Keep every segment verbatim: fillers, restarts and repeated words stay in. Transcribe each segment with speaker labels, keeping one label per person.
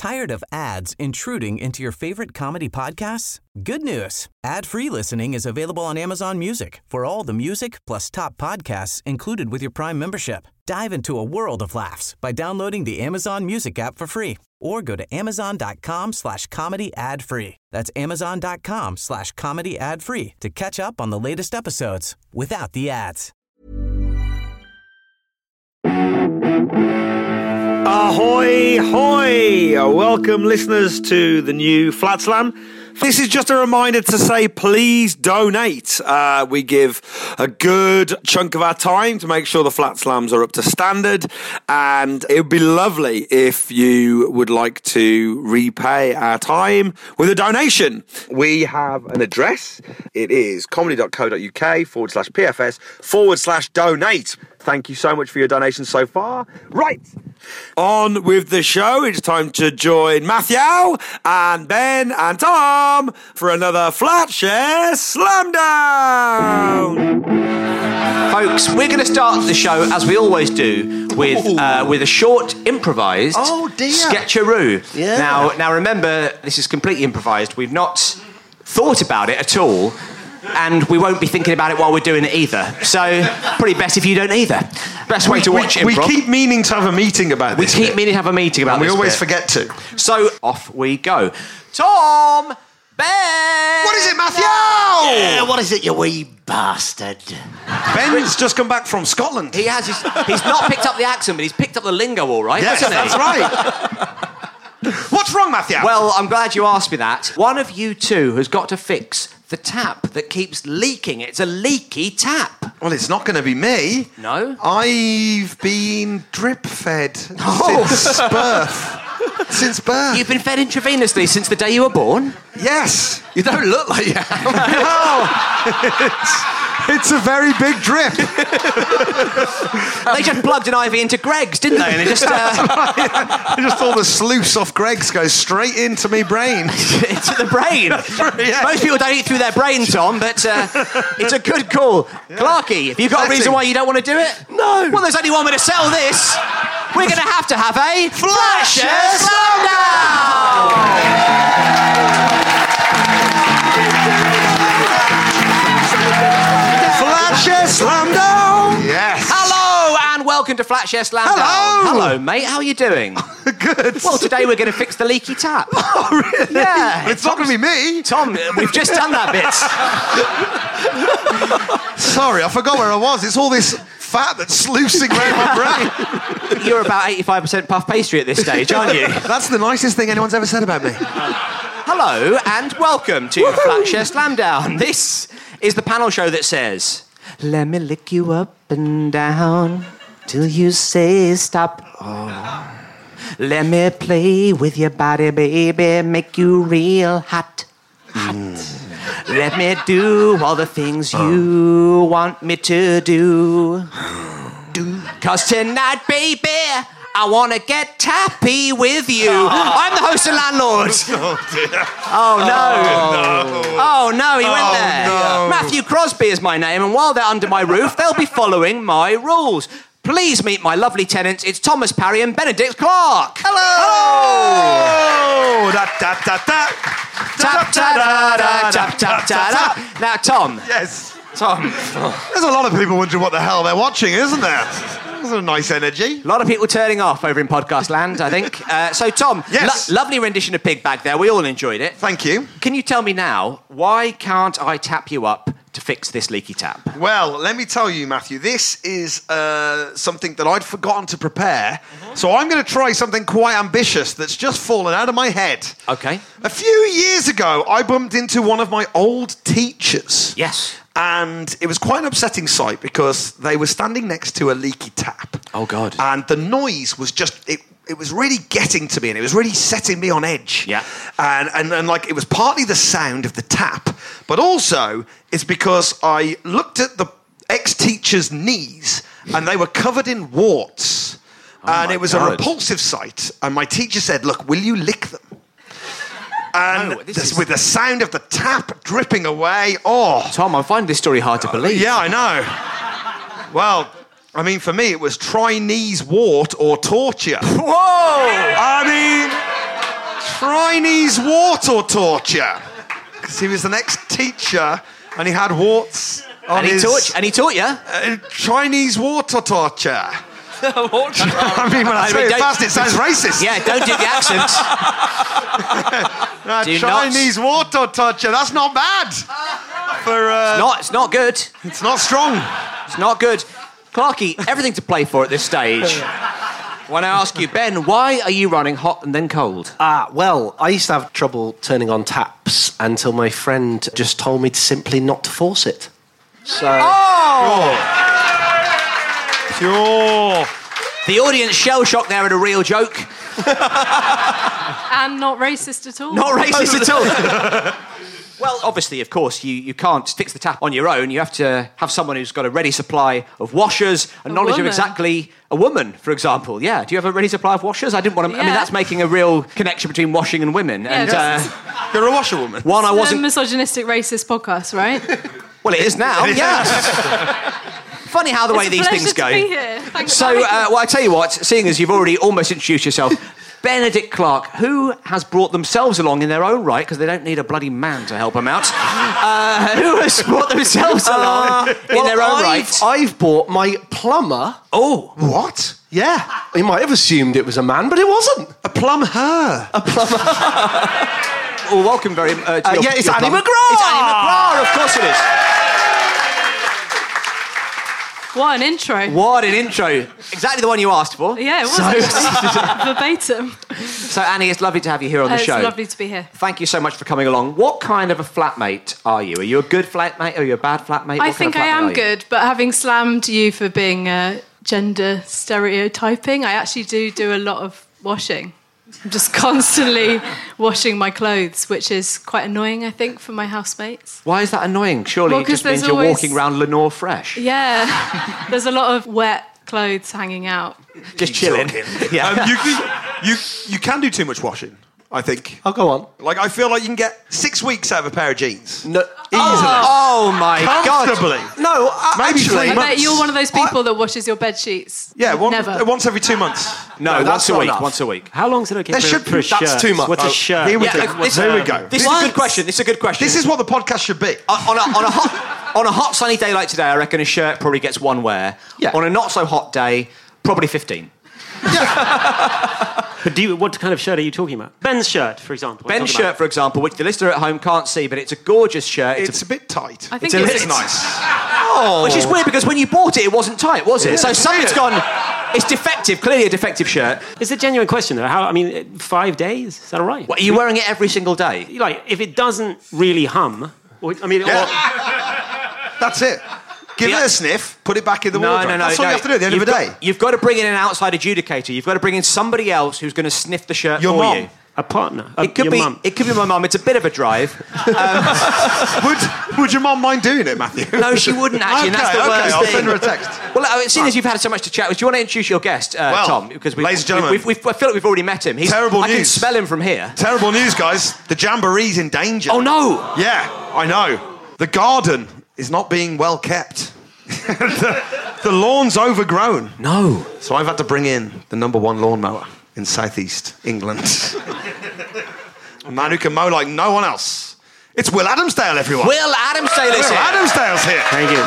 Speaker 1: Tired of ads intruding into your favorite comedy podcasts? Good news. Ad-free listening is available on Amazon Music for all the music plus top podcasts included with your Prime membership. Dive into a world of laughs by downloading the Amazon Music app for free or go to amazon.com slash comedy ad free. That's amazon.com slash comedy ad free to catch up on the latest episodes without the ads.
Speaker 2: Ahoy, hoy! Welcome, listeners, to the new Flat Slam. This is just a reminder to say, please donate. Uh, we give a good chunk of our time to make sure the Flat Slams are up to standard, and it would be lovely if you would like to repay our time with a donation. We have an address. It is comedy.co.uk forward slash PFS forward slash donate. Thank you so much for your donations so far. Right, on with the show. It's time to join Matthew and Ben and Tom for another Flatshare Slamdown.
Speaker 3: Folks, we're going to start the show, as we always do, with uh, with a short, improvised
Speaker 4: oh, dear.
Speaker 3: sketcheroo.
Speaker 4: Yeah.
Speaker 3: Now, now, remember, this is completely improvised. We've not thought about it at all. And we won't be thinking about it while we're doing it either. So, probably best if you don't either. Best way
Speaker 2: we,
Speaker 3: to watch
Speaker 2: we,
Speaker 3: improv.
Speaker 2: We keep meaning to have a meeting about
Speaker 3: we
Speaker 2: this.
Speaker 3: We keep
Speaker 2: bit.
Speaker 3: meaning to have a meeting about
Speaker 2: and
Speaker 3: this.
Speaker 2: We always
Speaker 3: bit.
Speaker 2: forget to.
Speaker 3: So, off we go. Tom! Ben!
Speaker 2: What is it, Matthew?
Speaker 4: Yeah, what is it, you wee bastard?
Speaker 2: Ben's just come back from Scotland.
Speaker 3: He has. His, he's not picked up the accent, but he's picked up the lingo all right,
Speaker 2: yes,
Speaker 3: hasn't he?
Speaker 2: That's right. What's wrong, Matthew?
Speaker 3: Well, I'm glad you asked me that. One of you two has got to fix the tap that keeps leaking. It's a leaky tap.
Speaker 2: Well, it's not going to be me.
Speaker 3: No?
Speaker 2: I've been drip-fed
Speaker 3: Oh.
Speaker 2: since birth. Since birth.
Speaker 3: You've been fed intravenously since the day you were born?
Speaker 2: Yes.
Speaker 4: You don't look like you have.
Speaker 2: No. It's, it's a very big drip.
Speaker 3: They just plugged an I V into Greg's, didn't they? And it just... Uh...
Speaker 2: I just thought the sluice off Greg's goes straight into me brain.
Speaker 3: Into the brain.
Speaker 2: Yeah.
Speaker 3: Most people don't eat through their brain, Tom, but uh, it's a good call. Yeah. Clarky, have you got
Speaker 2: Exactly.
Speaker 3: a reason why you don't want to do it?
Speaker 2: No.
Speaker 3: Well, there's only one way to sell this. We're going to have to have a Flatshare Slamdown!
Speaker 2: Flatshare Slamdown! Yes.
Speaker 3: Hello and welcome to Flatshare Slamdown.
Speaker 2: Hello.
Speaker 3: Hello, mate. How are you doing?
Speaker 2: Good.
Speaker 3: Well, today we're going to fix the leaky tap.
Speaker 2: Oh, really?
Speaker 3: Yeah.
Speaker 2: It's not going to be me.
Speaker 3: Tom, we've just done that bit.
Speaker 2: Sorry, I forgot where I was. It's all this fat that's sluicing around my brain.
Speaker 3: You're about eighty-five percent puff pastry at this stage, aren't you?
Speaker 2: That's the nicest thing anyone's ever said about me.
Speaker 3: Hello and welcome to Flatshare Slamdown. This is the panel show that says, let me lick you up and down till you say stop. Oh. Let me play with your body, baby, make you real hot. Hot. Mm. Let me do all the things you want me to do. do. Cause tonight, baby, I want to get tappy with you. Oh. I'm the host and landlord.
Speaker 2: Oh, dear.
Speaker 3: Oh, no.
Speaker 2: Oh, no.
Speaker 3: Oh, no, he
Speaker 2: oh,
Speaker 3: went there.
Speaker 2: No.
Speaker 3: Matthew Crosby is my name, and while they're under my roof, they'll be following my rules. Please meet my lovely tenants. It's Thomas Parry and Benedict Clark.
Speaker 2: Hello.
Speaker 3: Hello.
Speaker 2: Da, da, da, da.
Speaker 3: Tap, ta, da, da, tap, tap, ta, da. Now, Tom.
Speaker 2: Yes.
Speaker 3: Tom.
Speaker 2: There's a lot of people wondering what the hell they're watching, isn't there? That's a nice energy.
Speaker 3: A lot of people turning off over in podcast land, I think. Uh, so, Tom,
Speaker 2: yes.
Speaker 3: lo- lovely rendition of Pig Bag there. We all enjoyed it.
Speaker 2: Thank you.
Speaker 3: Can you tell me now, why can't I tap you up to fix this leaky tap?
Speaker 2: Well, let me tell you, Matthew, this is uh, something that I'd forgotten to prepare. Mm-hmm. So I'm going to try something quite ambitious that's just fallen out of my head.
Speaker 3: Okay.
Speaker 2: A few years ago, I bumped into one of my old teachers.
Speaker 3: Yes.
Speaker 2: And it was quite an upsetting sight because they were standing next to a leaky tap.
Speaker 3: Oh, God.
Speaker 2: And the noise was just... It, It was really getting to me, and it was really setting me on edge.
Speaker 3: Yeah.
Speaker 2: And, and and like it was partly the sound of the tap, but also it's because I looked at the ex-teacher's knees, and they were covered in warts, oh and it was
Speaker 3: God.
Speaker 2: a repulsive sight. And my teacher said, "Look, will you lick them?" And
Speaker 3: no, this
Speaker 2: this,
Speaker 3: is...
Speaker 2: with the sound of the tap dripping away. Oh,
Speaker 3: Tom, I find this story hard to believe.
Speaker 2: Uh, yeah, I know. Well. I mean, for me, it was try knees wart or torture.
Speaker 3: Whoa!
Speaker 2: I mean, Chinese water torture. Because he was an ex-teacher and he had warts on
Speaker 3: And he
Speaker 2: his...
Speaker 3: taught, and he taught you.
Speaker 2: Uh, Chinese water torture.
Speaker 3: Water.
Speaker 2: I mean, when I,
Speaker 3: I
Speaker 2: say
Speaker 3: mean,
Speaker 2: it
Speaker 3: don't-
Speaker 2: fast, it sounds racist.
Speaker 3: Yeah, don't do the accents.
Speaker 2: Uh,
Speaker 3: do
Speaker 2: Chinese water torture. That's not bad. For uh,
Speaker 3: Not, it's not good.
Speaker 2: it's not strong.
Speaker 3: It's not good. Clarky, everything to play for at this stage. When I ask you, Ben, why are you running hot and then cold?
Speaker 5: Ah, well, I used to have trouble turning on taps until my friend just told me to simply not to force it. So...
Speaker 3: Oh!
Speaker 2: Sure.
Speaker 3: The audience shell-shocked there at a real joke.
Speaker 6: And not racist at all.
Speaker 3: Not racist at all. Well, obviously, of course, you, you can't fix the tap on your own. You have to have someone who's got a ready supply of washers, a,
Speaker 6: A
Speaker 3: knowledge
Speaker 6: woman.
Speaker 3: of exactly a woman, for example. Yeah. Do you have a ready supply of washers? I didn't want to... I mean,
Speaker 6: Yeah.
Speaker 3: that's making a real connection between washing and women.
Speaker 6: Yeah,
Speaker 3: and
Speaker 6: that's-
Speaker 3: uh,
Speaker 2: You're a washerwoman.
Speaker 3: one, I
Speaker 6: It's a
Speaker 3: wasn't...
Speaker 6: misogynistic, racist podcast, right?
Speaker 3: Well, it is now. Yeah. Funny how the way
Speaker 6: It's a
Speaker 3: these
Speaker 6: pleasure
Speaker 3: things
Speaker 6: to
Speaker 3: go.
Speaker 6: be here. Thanks
Speaker 3: So,
Speaker 6: for having
Speaker 3: uh,
Speaker 6: me.
Speaker 3: well, I tell you what, seeing as you've already almost introduced yourself, Benedict Clark, who has brought themselves along in their own right, because they don't need a bloody man to help them out, uh, who has brought themselves along in
Speaker 5: Well,
Speaker 3: their own
Speaker 5: I've,
Speaker 3: right.
Speaker 5: I've bought my plumber.
Speaker 2: Oh, what?
Speaker 5: Yeah. You might have assumed it was a man, but it wasn't.
Speaker 2: A plum her.
Speaker 3: Well, welcome very much. Uh, to
Speaker 5: Uh,
Speaker 3: your-
Speaker 5: yeah, it's
Speaker 3: your
Speaker 5: Annie
Speaker 3: plum.
Speaker 5: McGraw.
Speaker 3: It's Annie McGraw, of course it is.
Speaker 6: What an intro.
Speaker 3: What an intro. Exactly the one you asked for.
Speaker 6: Yeah, it was
Speaker 3: So,
Speaker 6: actually. Verbatim.
Speaker 3: so, Annie, it's lovely to have you here on the
Speaker 6: Uh, it's
Speaker 3: show.
Speaker 6: lovely to be here.
Speaker 3: Thank you so much for coming along. What kind of a flatmate are you? Are you a good flatmate? Are you a bad flatmate?
Speaker 6: I
Speaker 3: What kind
Speaker 6: think
Speaker 3: of
Speaker 6: I
Speaker 3: flatmate
Speaker 6: am
Speaker 3: are you?
Speaker 6: good, but having slammed you for being uh, gender stereotyping, I actually do do a lot of washing. I'm just constantly washing my clothes, which is quite annoying, I think, for my housemates.
Speaker 3: Why is that annoying? Surely
Speaker 6: Well,
Speaker 3: it
Speaker 6: 'cause
Speaker 3: just means
Speaker 6: there's
Speaker 3: you're
Speaker 6: always-
Speaker 3: walking around Lenore fresh.
Speaker 6: Yeah, there's a lot of wet clothes hanging out.
Speaker 3: Just chilling. Yeah.
Speaker 2: Um, you, can, you, you can do too much washing, I think.
Speaker 5: I'll go on.
Speaker 2: Like, I feel like you can get six weeks out of a pair of jeans.
Speaker 5: No,
Speaker 2: Easily.
Speaker 3: Oh my God.
Speaker 2: Comfortably.
Speaker 5: no uh,
Speaker 2: Maybe
Speaker 5: actually,
Speaker 2: three
Speaker 6: I
Speaker 2: months.
Speaker 6: bet you're one of those people that washes your bed sheets.
Speaker 2: Yeah, one,
Speaker 6: Never.
Speaker 2: once every two months.
Speaker 3: No,
Speaker 5: No,
Speaker 3: once
Speaker 5: that's
Speaker 3: a
Speaker 5: not
Speaker 3: week.
Speaker 5: enough.
Speaker 3: Once a week.
Speaker 7: How long is it okay
Speaker 2: There
Speaker 7: for,
Speaker 2: should
Speaker 7: for a
Speaker 2: be- that's
Speaker 7: shirt?
Speaker 2: too much.
Speaker 7: What's
Speaker 2: Oh,
Speaker 7: a shirt?
Speaker 2: here we
Speaker 3: Yeah,
Speaker 2: go.
Speaker 3: this-
Speaker 2: Here we go.
Speaker 3: This is a good question. This is a good question.
Speaker 2: This is what the podcast should be.
Speaker 3: on on a, on a hot on a hot sunny day like today, I reckon a shirt probably gets one wear.
Speaker 5: Yeah.
Speaker 3: On a not so hot day, probably fifteen.
Speaker 7: But do you, what kind of shirt are you talking about? Ben's shirt, for example.
Speaker 3: Ben's
Speaker 7: Talk
Speaker 3: shirt,
Speaker 7: about-
Speaker 3: for example, which the listener at home can't see, but it's a gorgeous shirt. It's,
Speaker 2: It's a bit tight.
Speaker 6: I think
Speaker 3: It's a
Speaker 6: it's,
Speaker 3: little
Speaker 2: nice.
Speaker 3: a, which is weird because when you bought it, it wasn't tight, was it? So something's gone. It's defective. Clearly a defective shirt.
Speaker 7: It's a genuine question, though. How? I mean, five days? Is that all right?
Speaker 3: What, are you wearing it every single day?
Speaker 7: Like, if it doesn't really hum, or, I mean,
Speaker 2: Yeah.
Speaker 7: or,
Speaker 2: That's it. Give
Speaker 3: Yeah.
Speaker 2: it a sniff, put it back in the
Speaker 3: No,
Speaker 2: wardrobe.
Speaker 3: no, no.
Speaker 2: That's all
Speaker 3: no.
Speaker 2: you have to do at the end
Speaker 3: You've
Speaker 2: of the
Speaker 3: got-
Speaker 2: day.
Speaker 3: You've got to bring in an outside adjudicator. You've got to bring in somebody else who's going to sniff the shirt
Speaker 2: Your
Speaker 3: for
Speaker 2: mum.
Speaker 3: you.
Speaker 7: a partner. A,
Speaker 3: It could
Speaker 7: your
Speaker 3: be.
Speaker 7: mum.
Speaker 3: It could be my mum. It's a bit of a drive.
Speaker 2: would, would your mum mind doing it, Matthew?
Speaker 3: No, she wouldn't actually. and
Speaker 2: Okay,
Speaker 3: that's the
Speaker 2: okay,
Speaker 3: worst
Speaker 2: I'll
Speaker 3: thing.
Speaker 2: send her a text.
Speaker 3: Well, uh, seeing as you've had so much to chat with, do you want to introduce your guest, uh,
Speaker 2: Well,
Speaker 3: Tom? Because we've,
Speaker 2: ladies and gentlemen.
Speaker 3: we've, we've, I feel like we've already met him. He's,
Speaker 2: Terrible
Speaker 3: I can
Speaker 2: news.
Speaker 3: smell him from here.
Speaker 2: Terrible news, guys. The Jamboree's in danger.
Speaker 3: Oh no!
Speaker 2: Yeah, I know. The garden is not being well kept. the, the lawn's overgrown.
Speaker 3: No.
Speaker 2: So I've had to bring in the number one lawnmower in southeast England. A man who can mow like no one else. It's Will Adamsdale, everyone.
Speaker 3: Will Adamsdale is
Speaker 2: Will
Speaker 3: here.
Speaker 2: Adamsdale's here.
Speaker 7: Thank you.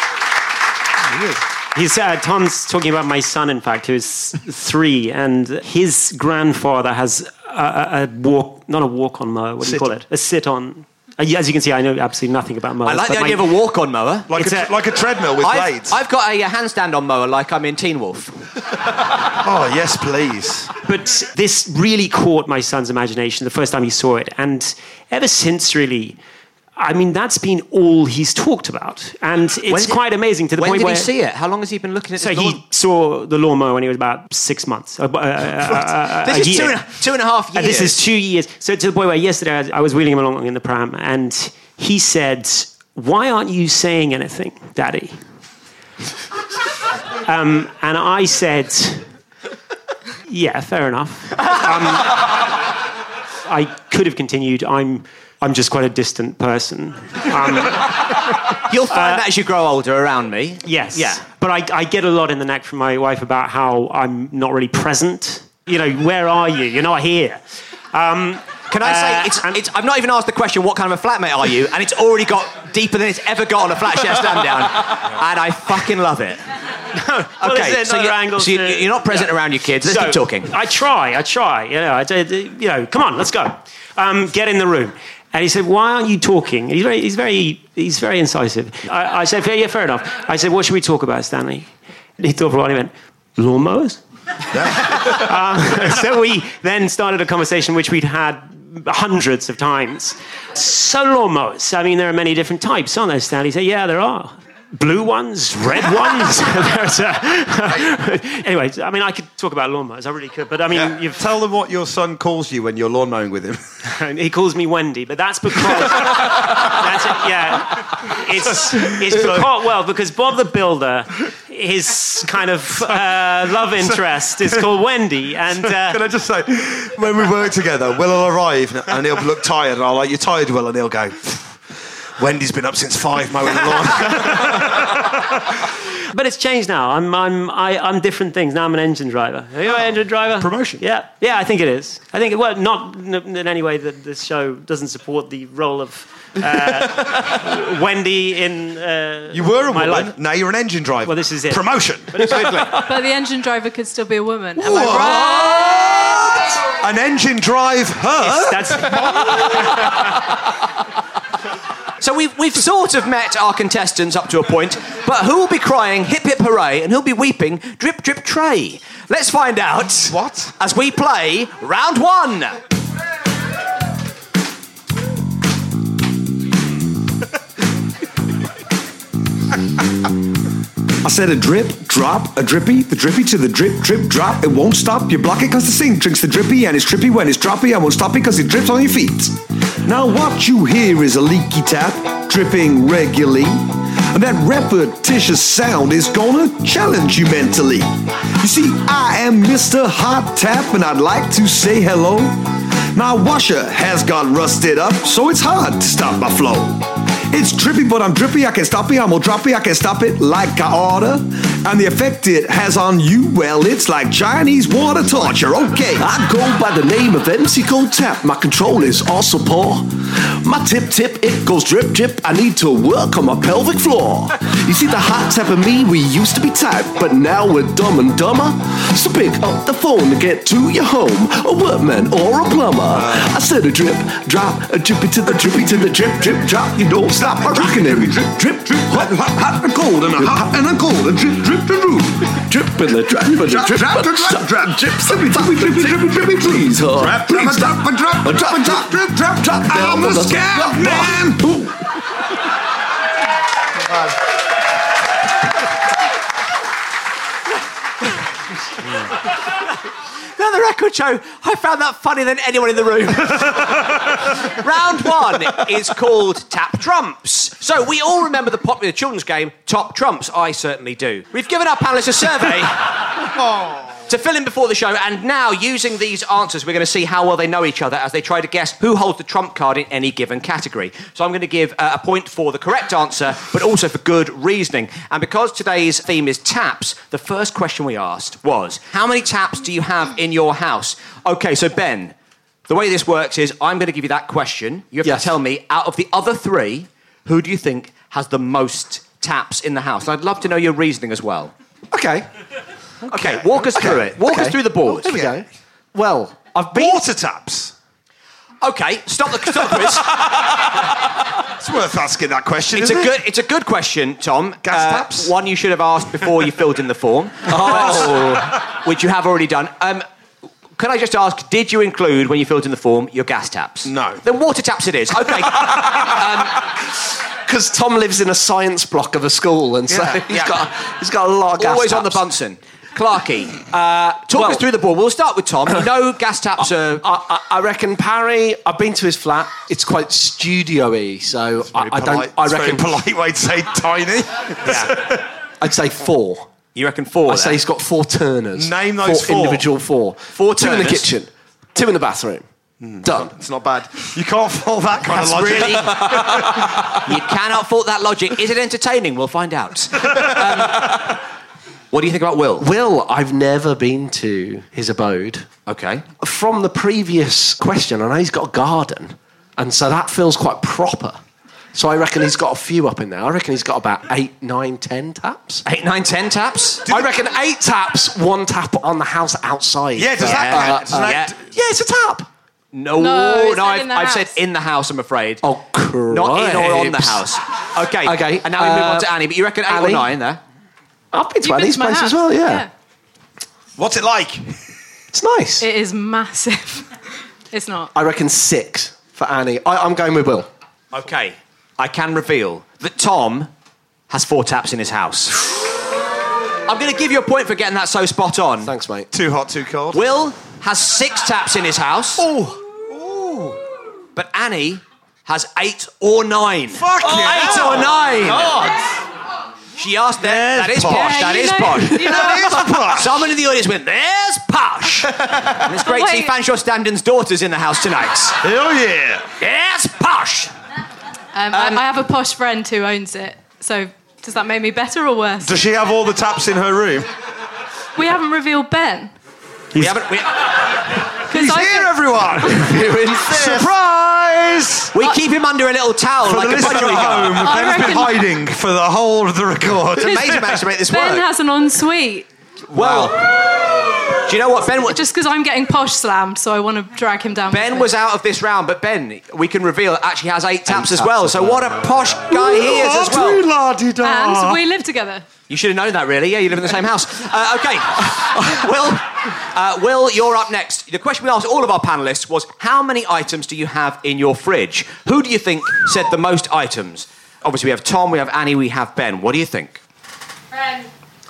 Speaker 7: He's uh, Tom's talking about my son, in fact, who's three, and his grandfather has a, a, a walk, not a walk-on mower. What do you call it? A sit-on. Uh, yeah, as you can see, I know absolutely nothing about mowers.
Speaker 3: I like
Speaker 7: but
Speaker 3: the idea
Speaker 7: my-
Speaker 3: of a walk-on mower.
Speaker 2: Like
Speaker 7: It's
Speaker 2: a,
Speaker 7: a-
Speaker 2: like a treadmill with
Speaker 3: I've,
Speaker 2: blades.
Speaker 3: I've got a, uh handstand-on mower like I'm in Teen Wolf.
Speaker 2: Oh, yes, please.
Speaker 7: But this really caught my son's imagination the first time he saw it. And ever since, really, I mean, that's been all he's talked about. And it's
Speaker 3: When did-
Speaker 7: quite amazing to the
Speaker 3: When
Speaker 7: point
Speaker 3: did
Speaker 7: where...
Speaker 3: he see it? How long has he been looking at
Speaker 7: So
Speaker 3: this
Speaker 7: he
Speaker 3: lawn?
Speaker 7: saw the lawnmower when he was about six months. Uh, uh, uh,
Speaker 3: This
Speaker 7: a
Speaker 3: is
Speaker 7: year.
Speaker 3: two and, two and a half years.
Speaker 7: And this is two years. So to the point where yesterday I was, I was wheeling him along in the pram, and he said, "Why aren't you saying anything, Daddy?" um, and I said, "Yeah, fair enough." Um, I could have continued. I'm, I'm just quite a distant person. Um,
Speaker 3: You'll find that as you grow older around me.
Speaker 7: Yes.
Speaker 3: Yeah.
Speaker 7: But I, I get a lot in the neck from my wife about how I'm not really present. You know, where are you? You're not here. Um,
Speaker 3: Can I say,
Speaker 7: uh,
Speaker 3: it's,
Speaker 7: and-
Speaker 3: it's, I've not even asked the question, what kind of a flatmate are you? And it's already got deeper than it's ever got on a flat share stand down. And I fucking love it.
Speaker 7: well,
Speaker 3: Okay,
Speaker 7: there's
Speaker 3: so,
Speaker 7: another
Speaker 3: you,
Speaker 7: angle
Speaker 3: so you,
Speaker 7: to-
Speaker 3: you're not present
Speaker 7: yeah.
Speaker 3: around your kids. Let's
Speaker 7: So,
Speaker 3: keep talking.
Speaker 7: I try, I try. You know, I, you know, come on, let's go. Um, get in the room. And he said, why aren't you talking? He's very, he's very, he's very incisive. I, I said, yeah, fair enough. I said, what should we talk about, Stanley? And he thought for a while, he went, lawnmowers? um, so we then started a conversation which we'd had hundreds of times. So lawnmowers, I mean, there are many different types, aren't there, Stanley? He said, yeah, there are. Blue ones, red ones. There's a... Anyway, I mean, I could talk about lawnmowers, I really could, but I mean,
Speaker 2: Yeah.
Speaker 7: you've...
Speaker 2: Tell them what your son calls you when you're lawn mowing with him.
Speaker 7: He calls me Wendy, but that's because... that's it, yeah. It's, it's because, well, because Bob the Builder, his kind of uh, love interest is called Wendy, and... Uh,
Speaker 2: Can I just say, when we work together, Will will arrive and he'll look tired, and I'll like, you're tired, Will, and he'll go, Wendy's been up since five mowing the lawn.
Speaker 7: But it's changed now. I'm I'm I, I'm different things now. I'm an engine driver. Are you an engine driver?
Speaker 2: Promotion.
Speaker 7: Yeah, yeah. I think it is. I think it, well, not in in any way that this show doesn't support the role of uh, Wendy in. Uh,
Speaker 2: You were a
Speaker 7: my
Speaker 2: woman,
Speaker 7: life.
Speaker 2: now you're an engine driver.
Speaker 7: Well, this is it.
Speaker 2: Promotion.
Speaker 7: But it's quickly.
Speaker 6: But the engine driver could still be a woman. Am
Speaker 2: What?
Speaker 6: I right?
Speaker 2: An engine drive her?
Speaker 7: That's
Speaker 3: So we've, we've sort of met our contestants up to a point, but who will be crying hip hip hooray and who'll be weeping drip drip tray? Let's find out.
Speaker 2: What?
Speaker 3: As we play round one.
Speaker 2: I said a drip, drop, a drippy, the drippy to the drip, drip, drop. It won't stop. You block it cause the sink drinks the drippy, and it's trippy when it's droppy. I won't stop it cause it drips on your feet. Now what you hear is a leaky tap, dripping regularly. And that repetitious sound is gonna challenge you mentally. You see, I am Mister Hot Tap, and I'd like to say hello. My washer has got rusted up, so it's hard to stop my flow. It's trippy, but I'm drippy, I can't stop it, I'm all droppy, I can't stop it like I oughta. And the effect it has on you, well, it's like Chinese water torture, okay.
Speaker 5: I go by the name of M C Cold Tap. My control is also poor. My tip tip, it goes drip drip. I need to work on my pelvic floor. You see, the hot tap and me, we used to be tight, but now we're dumb and dumber. So pick up the phone to get to your home, a workman or a plumber. I said a drip, drop, a drippy to the drippy to the drip, drip, drop. You don't stop rocking every drip, drip, drip. Hot, hot, hot and cold, and a hot and a cold, a drip, drip, drip, drip. Drip and the drop, and the drip, drop, drop, drop, drip, drippy, drippy, drippy, drippy, drippy, please, huh?
Speaker 2: Drop,
Speaker 5: Please
Speaker 2: drop,
Speaker 5: stop,
Speaker 2: drop,
Speaker 5: a drop, a drop, drip, drop, drop.
Speaker 2: I'm a scout man.
Speaker 3: Now the record show, I found that funnier than anyone in the room. Round one is called Tap Trumps. So we all remember the popular children's game Top Trumps. I certainly do. We've given our panellists a survey to fill in before the show, and now using these answers we're going to see how well they know each other as they try to guess who holds the trump card in any given category. So I'm going to give uh, a point for the correct answer, but also for good reasoning. And because today's theme is taps, the first question we asked was, how many taps do you have in your house? Okay, so Ben, the way this works is I'm going to give you that question. You have
Speaker 5: Yes.
Speaker 3: to tell me, out of the other three, who do you think has the most taps in the house? And I'd love to know your reasoning as well.
Speaker 5: Okay.
Speaker 3: Okay, walk us through it. Walk us
Speaker 5: Okay.
Speaker 3: through the board.
Speaker 5: Here we go. Well, I've been...
Speaker 2: Water taps.
Speaker 3: Okay, stop the, stop the quiz.
Speaker 2: It's worth asking that question,
Speaker 3: It's a
Speaker 2: isn't
Speaker 3: good, it's a good question, Tom.
Speaker 2: Gas taps?
Speaker 3: One you should have asked before you filled in the form. Oh. Which you have already done. Um, can I just ask, did you include, when you filled in the form, your gas taps?
Speaker 2: No.
Speaker 3: Then water taps it is. Okay.
Speaker 5: Because Tom lives in a science block of a school, and so
Speaker 2: Yeah.
Speaker 5: he's
Speaker 3: Yeah.
Speaker 5: got he's got a lot of gas
Speaker 3: Always on the
Speaker 5: taps.
Speaker 3: Bunsen. Clarky, uh, talk
Speaker 5: Well-
Speaker 3: us through the board. We'll start with Tom. You know gas taps are...
Speaker 5: I, I, I reckon Parry. I've been to his flat. It's quite studio-y, so I, I don't. I
Speaker 2: It's a very
Speaker 5: reckon
Speaker 2: polite way to say tiny.
Speaker 5: I'd say four.
Speaker 3: You reckon four
Speaker 5: I say
Speaker 3: there?
Speaker 5: he's got four turners.
Speaker 2: Name those four.
Speaker 5: individual four.
Speaker 3: Four
Speaker 5: Two in the
Speaker 3: turners.
Speaker 5: kitchen. Two in the bathroom. Done.
Speaker 2: It's not bad. You can't follow that kind
Speaker 3: That's
Speaker 2: of logic.
Speaker 3: really... you cannot fault that logic. Is it entertaining? We'll find out. Um, What do you think about Will?
Speaker 5: Will, I've never been to his abode.
Speaker 3: Okay.
Speaker 5: From the previous question, I know he's got a garden, and so that feels quite proper. So I reckon he's got a few up in there. I reckon he's got about eight, nine, ten taps.
Speaker 3: Eight, nine, ten taps?
Speaker 5: I reckon eight taps, one tap on the house outside.
Speaker 2: Yeah, does that
Speaker 3: Yeah.
Speaker 2: count? Does that-
Speaker 3: Yeah.
Speaker 5: Yeah, it's a tap.
Speaker 3: No,
Speaker 6: No,
Speaker 3: no,
Speaker 6: it's not
Speaker 3: I've,
Speaker 6: in the
Speaker 3: I've
Speaker 6: house.
Speaker 3: said in the house, I'm afraid.
Speaker 5: Oh, cripes.
Speaker 3: Not in or on the house. Okay.
Speaker 5: Okay,
Speaker 3: And now we move
Speaker 5: uh,
Speaker 3: on to Annie, but you reckon eight
Speaker 5: Annie?
Speaker 3: or nine there?
Speaker 5: I've been to
Speaker 6: You've been
Speaker 5: Annie's
Speaker 6: to my
Speaker 5: place
Speaker 6: house.
Speaker 5: as well, yeah.
Speaker 2: What's it like?
Speaker 5: It's nice.
Speaker 6: It is massive. It's not.
Speaker 5: I reckon six for Annie. I, I'm going with Will.
Speaker 3: Okay. I can reveal that Tom has four taps in his house. I'm going to give you a point for getting that so spot on.
Speaker 5: Thanks, mate.
Speaker 2: Too hot, too cold.
Speaker 3: Will has six taps in his house.
Speaker 2: Oh,
Speaker 3: But Annie has eight or nine.
Speaker 2: fuck
Speaker 3: Oh,
Speaker 2: yeah.
Speaker 3: eight or nine. She asked that. That is
Speaker 2: posh.
Speaker 3: posh.
Speaker 6: Yeah,
Speaker 3: That
Speaker 6: you
Speaker 3: is
Speaker 6: know-
Speaker 3: posh.
Speaker 6: you know-
Speaker 2: That is posh.
Speaker 3: Someone in the audience went, there's posh. And it's great to see
Speaker 6: Wait.
Speaker 3: Fanshawe Standon's daughters in the house tonight.
Speaker 2: Hell yeah.
Speaker 3: Yes, posh.
Speaker 6: Um, I, I have a posh friend who owns it. So does that make me better or worse?
Speaker 2: Does she have all the taps in her room?
Speaker 6: We haven't revealed Ben.
Speaker 3: We haven't. We,
Speaker 2: He's
Speaker 6: I
Speaker 2: here,
Speaker 6: think-
Speaker 2: everyone. Surprise!
Speaker 3: we keep him under a little towel
Speaker 2: For
Speaker 3: like
Speaker 2: the
Speaker 3: a
Speaker 2: listener
Speaker 3: budgie
Speaker 2: at
Speaker 3: guard.
Speaker 2: home,
Speaker 6: I
Speaker 2: Ben's been
Speaker 6: reckon-
Speaker 2: hiding for the whole of the record.
Speaker 3: It's amazing managed to make this
Speaker 6: Ben
Speaker 3: work.
Speaker 6: has an ensuite.
Speaker 3: Well, do you know what Ben? wa-
Speaker 6: Just because I'm getting posh slammed, so I want to drag him down.
Speaker 3: Ben was out of this round, but Ben, we can reveal, actually has eight taps as
Speaker 5: taps
Speaker 3: well.
Speaker 5: as
Speaker 3: So
Speaker 5: well.
Speaker 3: what a posh guy he is as well.
Speaker 6: And we live together.
Speaker 3: You should have known that, really. Yeah, you live in the same house. Uh, okay. Will, uh, Will, you're up next. The question we asked all of our panellists was, how many items do you have in your fridge? Who do you think said the most items? Obviously, we have Tom, we have Annie, we have Ben. What do you think?
Speaker 6: Friend.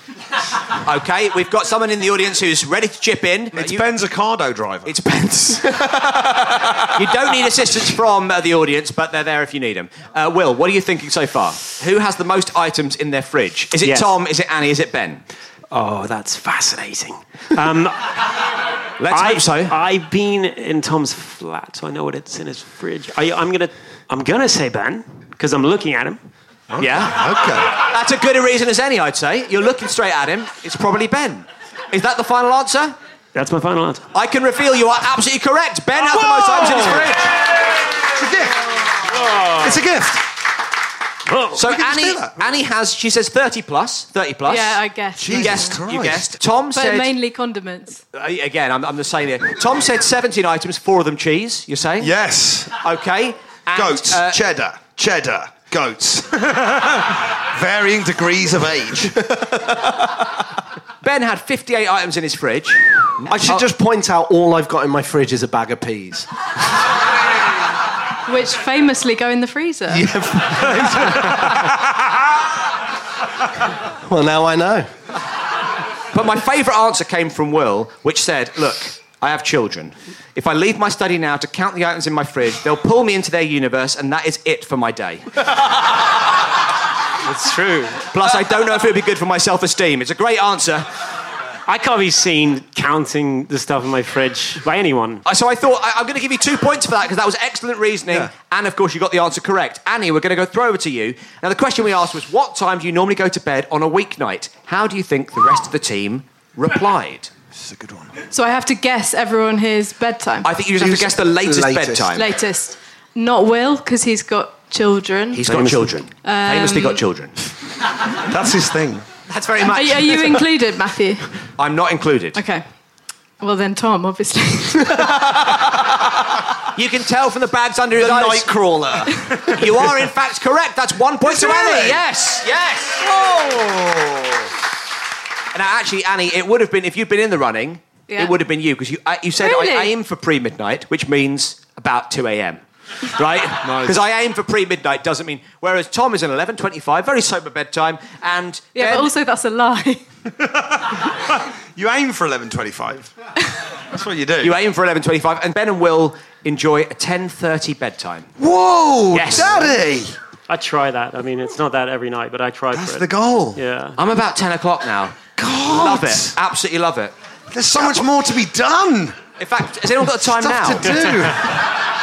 Speaker 3: Okay, we've got someone in the audience who's ready to chip in.
Speaker 2: It's
Speaker 3: You-
Speaker 2: Ben's Ocado driver.
Speaker 3: It's Ben's. You don't need assistance from uh, the audience, but they're there if you need them. Uh, Will, what are you thinking so far? Who has the most items in their fridge? Is it
Speaker 7: Yes.
Speaker 3: Tom? Is it Annie? Is it Ben?
Speaker 7: Oh, that's fascinating. Um,
Speaker 3: Let's
Speaker 7: I,
Speaker 3: hope so.
Speaker 7: I've been in Tom's flat, so I know what it's in his fridge. I, I'm gonna, I'm gonna say Ben because I'm looking at him.
Speaker 3: Yeah?
Speaker 2: Okay.
Speaker 3: That's a good a reason as any, I'd say. You're looking straight at him. It's probably Ben. Is that the final answer?
Speaker 7: That's my final answer.
Speaker 3: I can reveal you are absolutely correct. Ben has the most items in his fridge.
Speaker 2: It's a gift.
Speaker 7: Oh,
Speaker 3: So
Speaker 2: can just
Speaker 3: Annie,
Speaker 2: do that.
Speaker 3: Annie has, she says thirty plus, thirty plus.
Speaker 6: Yeah, I guess.
Speaker 3: You
Speaker 2: Jesus
Speaker 3: guessed, you
Speaker 2: Christ.
Speaker 3: guessed. Tom
Speaker 6: But
Speaker 3: said,
Speaker 6: mainly condiments.
Speaker 3: uh, again, I'm, I'm the same here. Tom said seventeen items, four of them cheese, you're saying?
Speaker 2: Yes.
Speaker 3: Okay. And,
Speaker 2: Goats,
Speaker 3: uh,
Speaker 2: cheddar, cheddar, goats. Varying degrees of age.
Speaker 3: Ben had fifty-eight items in his fridge.
Speaker 5: I should just point out all I've got in my fridge is a bag of peas.
Speaker 6: Which famously go in the freezer.
Speaker 5: Well, now I know.
Speaker 3: But my favourite answer came from Will, which said, look, I have children. If I leave my study now to count the items in my fridge, they'll pull me into their universe, and that is it for my day.
Speaker 7: It's true.
Speaker 3: Plus, I don't know if it would be good for my self-esteem. It's a great answer.
Speaker 7: I can't be seen counting the stuff in my fridge by anyone.
Speaker 3: Uh, So I thought, I, I'm going to give you two points for that, because that was excellent reasoning,
Speaker 2: Yeah.
Speaker 3: and of course you got the answer correct. Annie, we're going to go throw over to you. Now, the question we asked was, what time do you normally go to bed on a weeknight? How do you think the rest of the team replied?
Speaker 2: This is a good one.
Speaker 6: So I have to guess everyone his bedtime.
Speaker 3: I think you just have to guess the latest,
Speaker 5: Latest.
Speaker 3: bedtime.
Speaker 6: Latest. Not Will, because he's got children.
Speaker 3: He's got
Speaker 7: Famously.
Speaker 3: children. Famously got children.
Speaker 2: That's his thing.
Speaker 3: That's very
Speaker 6: Are,
Speaker 3: much.
Speaker 6: you- are you included, Matthew?
Speaker 3: I'm not included.
Speaker 6: Okay. Well, then Tom, obviously.
Speaker 3: You can tell from the bags under his
Speaker 5: The
Speaker 3: eyes.
Speaker 5: Nightcrawler.
Speaker 3: You are, in fact, correct. That's one point
Speaker 2: Is
Speaker 3: to
Speaker 2: it
Speaker 3: Annie.
Speaker 2: really?
Speaker 3: Yes, yes. Whoa. Now, actually, Annie, it would have been, if you'd been in the running,
Speaker 6: Yeah.
Speaker 3: it would have been you, because you, uh, you said,
Speaker 6: Really?
Speaker 3: I aim for pre-midnight, which means about two a.m. Right? Because I aim for pre-midnight doesn't mean... Whereas Tom is an eleven twenty-five, very sober bedtime, and
Speaker 6: Yeah,
Speaker 3: Ben-
Speaker 6: but also that's a lie.
Speaker 2: You aim for eleven twenty-five. That's what you do.
Speaker 3: you aim for eleven twenty-five, and Ben and Will enjoy a ten thirty bedtime.
Speaker 2: Whoa,
Speaker 3: Yes.
Speaker 2: Daddy!
Speaker 7: I try that. I mean, it's not that every night, but I try
Speaker 2: That's
Speaker 7: for it.
Speaker 2: the goal.
Speaker 7: Yeah.
Speaker 3: I'm about ten o'clock now.
Speaker 2: God.
Speaker 3: Love it. Absolutely love it.
Speaker 2: There's so much more to be done.
Speaker 3: In fact, has anyone got time
Speaker 2: Stuff
Speaker 3: now?
Speaker 2: to do.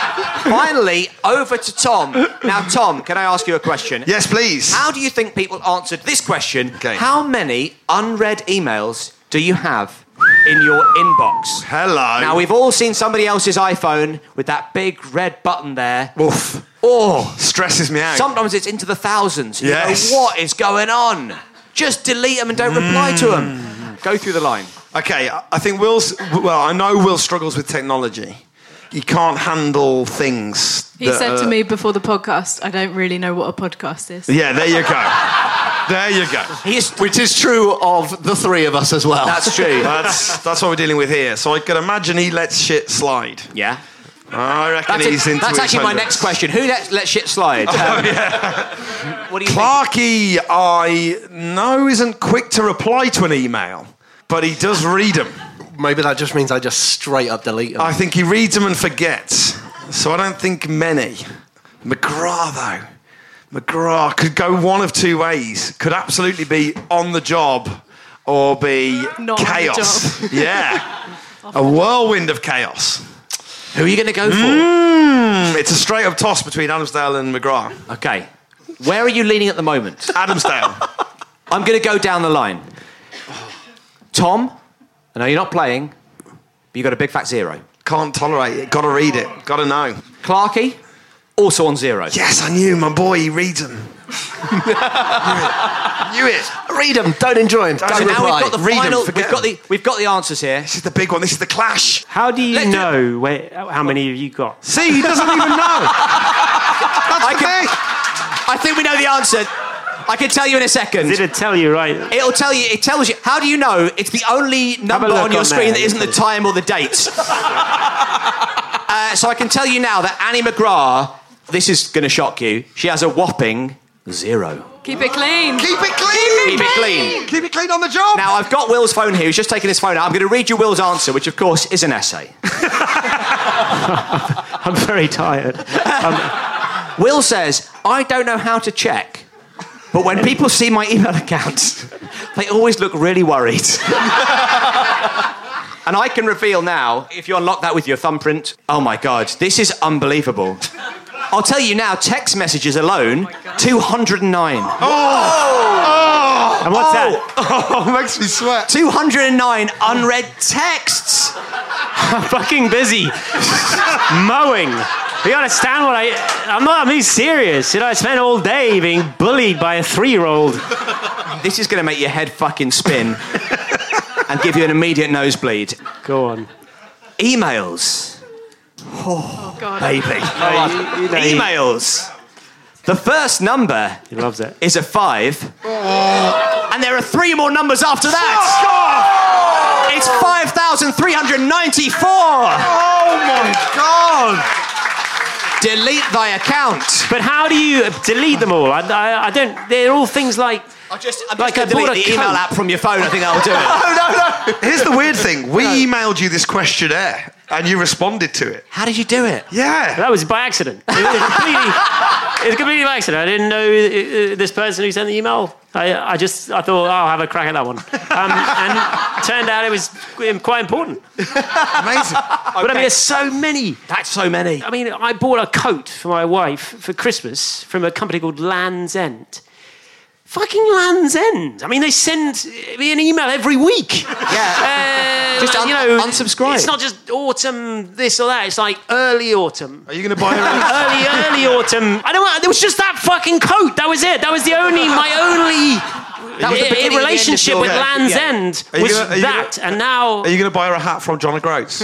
Speaker 3: finally, over to Tom. Now, Tom, can I ask you a question?
Speaker 2: Yes, please.
Speaker 3: How do you think people answered this question?
Speaker 2: Okay.
Speaker 3: How many unread emails do you have in your inbox?
Speaker 2: Hello.
Speaker 3: Now, we've all seen somebody else's iPhone with that big red button there.
Speaker 2: Oof.
Speaker 3: Oh,
Speaker 2: Stresses me out.
Speaker 3: sometimes it's into the thousands. You
Speaker 2: Yes.
Speaker 3: know, what is going on? Just delete them and don't reply to them. Go through the line.
Speaker 2: Okay, I I think Will's... Well, I know Will struggles with technology. He can't handle things.
Speaker 6: He
Speaker 2: that,
Speaker 6: said
Speaker 2: uh,
Speaker 6: to me before the podcast, I don't really know what a podcast is.
Speaker 2: Yeah, there you go. There you go.
Speaker 3: He is...
Speaker 5: Which is true of the three of us as well.
Speaker 3: That's true.
Speaker 2: That's that's what we're dealing with here. So I can imagine he lets shit slide.
Speaker 3: Yeah.
Speaker 2: I reckon
Speaker 3: That's,
Speaker 2: he's
Speaker 3: it.
Speaker 2: into
Speaker 3: That's
Speaker 2: his
Speaker 3: actually my
Speaker 2: hundreds.
Speaker 3: next question. Who let, let shit slide? Um, What do you think?
Speaker 2: Clarky, I know isn't quick to reply to an email, but he does read them.
Speaker 5: Maybe that just means I just straight up delete them.
Speaker 2: I think he reads them and forgets. So I don't think many. McGrath, though. McGrath could go one of two ways. Could absolutely be on the job or be
Speaker 6: Not on the
Speaker 2: chaos.
Speaker 6: job.
Speaker 2: Yeah. A whirlwind of chaos.
Speaker 3: Who are you going to go for?
Speaker 2: Mm, it's a straight up toss between Adamsdale and McGrath.
Speaker 3: Okay. Where are you leaning at the moment?
Speaker 2: Adamsdale.
Speaker 3: I'm going to go down the line. Tom, I know you're not playing, but you got a big fat zero.
Speaker 2: Can't tolerate it. Got to read it. Got to know.
Speaker 3: Clarky, also on zero.
Speaker 2: Yes, I knew. My boy, he reads them. Knew it.
Speaker 5: Read them, don't enjoy them,
Speaker 3: So
Speaker 5: don't
Speaker 3: now
Speaker 5: reply.
Speaker 3: we've got the
Speaker 2: Read 'em,
Speaker 3: final.
Speaker 2: forget
Speaker 3: We've got
Speaker 2: 'em.
Speaker 3: the we've got the answers here.
Speaker 2: This is the big one. This is the clash.
Speaker 7: How do you
Speaker 3: Let's do-
Speaker 7: know where, how many have you got?
Speaker 2: See, he doesn't even know. That's
Speaker 3: I
Speaker 2: the
Speaker 3: can-
Speaker 2: thing.
Speaker 3: I think we know the answer. I can tell you in a second.
Speaker 7: Did it tell you right?
Speaker 3: It'll tell you. It tells you. How do you know? It's the only number
Speaker 7: look
Speaker 3: on your
Speaker 7: on
Speaker 3: screen
Speaker 7: there.
Speaker 3: that isn't the time or the date. uh, so I can tell you now that Annie McGrath. This is going to shock you. She has a whopping zero.
Speaker 6: Keep it clean.
Speaker 2: Keep it clean.
Speaker 3: Keep it clean.
Speaker 2: Keep it clean on the job.
Speaker 3: Now, I've got Will's phone here. He's just taken his phone out. I'm going to read you Will's answer, which, of course, is an essay.
Speaker 7: I'm very tired.
Speaker 3: Will says, I don't know how to check, but when people see my email account, they always look really worried. And I can reveal now, if you unlock that with your thumbprint, oh my God, this is unbelievable. I'll tell you now, text messages alone, two hundred nine.
Speaker 2: Oh.
Speaker 7: And what's that?
Speaker 2: Oh, it makes me sweat.
Speaker 3: two hundred nine unread texts.
Speaker 7: I'm fucking busy mowing. You understand what I... I'm not... I'm being serious. You know, I spent all day being bullied by a three-year-old.
Speaker 3: This is going to make your head fucking spin and give you an immediate nosebleed.
Speaker 7: Go on.
Speaker 3: Emails.
Speaker 6: Oh, God.
Speaker 3: Baby.
Speaker 7: You- you know, he-
Speaker 3: Emails. The first number
Speaker 7: He loves it.
Speaker 3: is a five. And there are three more numbers after that. It's five thousand three hundred ninety-four.
Speaker 2: Oh my God.
Speaker 3: Delete thy account.
Speaker 7: But how do you delete them all? I, I, I don't... They're all things like...
Speaker 3: I'll just, I'm
Speaker 7: Like
Speaker 3: just
Speaker 7: I
Speaker 3: going to
Speaker 7: bought
Speaker 3: delete
Speaker 7: a
Speaker 3: the email
Speaker 7: coat.
Speaker 3: app from your phone. I think that'll do it.
Speaker 2: No, no, no. Here's the weird thing. We emailed you this questionnaire and you responded to it.
Speaker 3: How did you do it?
Speaker 2: Yeah.
Speaker 7: That was by accident. It was completely, it was completely by accident. I didn't know uh, this person who sent the email. I, I just, I thought, oh, I'll have a crack at that one. Um, and it turned out it was quite important.
Speaker 2: Amazing.
Speaker 7: But I mean, there's so many.
Speaker 3: That's so many.
Speaker 7: I mean, I bought a coat for my wife for Christmas from a company called Land's End. Fucking Land's End. I mean, they send me an email every week.
Speaker 3: Yeah.
Speaker 7: Uh,
Speaker 3: Just un-
Speaker 7: you know,
Speaker 3: unsubscribe.
Speaker 7: It's not just autumn, this or that. It's like early autumn.
Speaker 2: Are you going to buy her a...
Speaker 7: early, early autumn. I don't want. There was just that fucking coat. That was it. That was the only, my only
Speaker 3: That was the
Speaker 7: i-
Speaker 3: beginning and the end of
Speaker 7: relationship
Speaker 3: your-
Speaker 7: with
Speaker 3: Yeah.
Speaker 7: Land's
Speaker 3: Yeah.
Speaker 7: End
Speaker 2: Are you
Speaker 7: was
Speaker 2: gonna- are you
Speaker 7: that. And now,
Speaker 2: Are you going to buy her a hat from John O'Groats?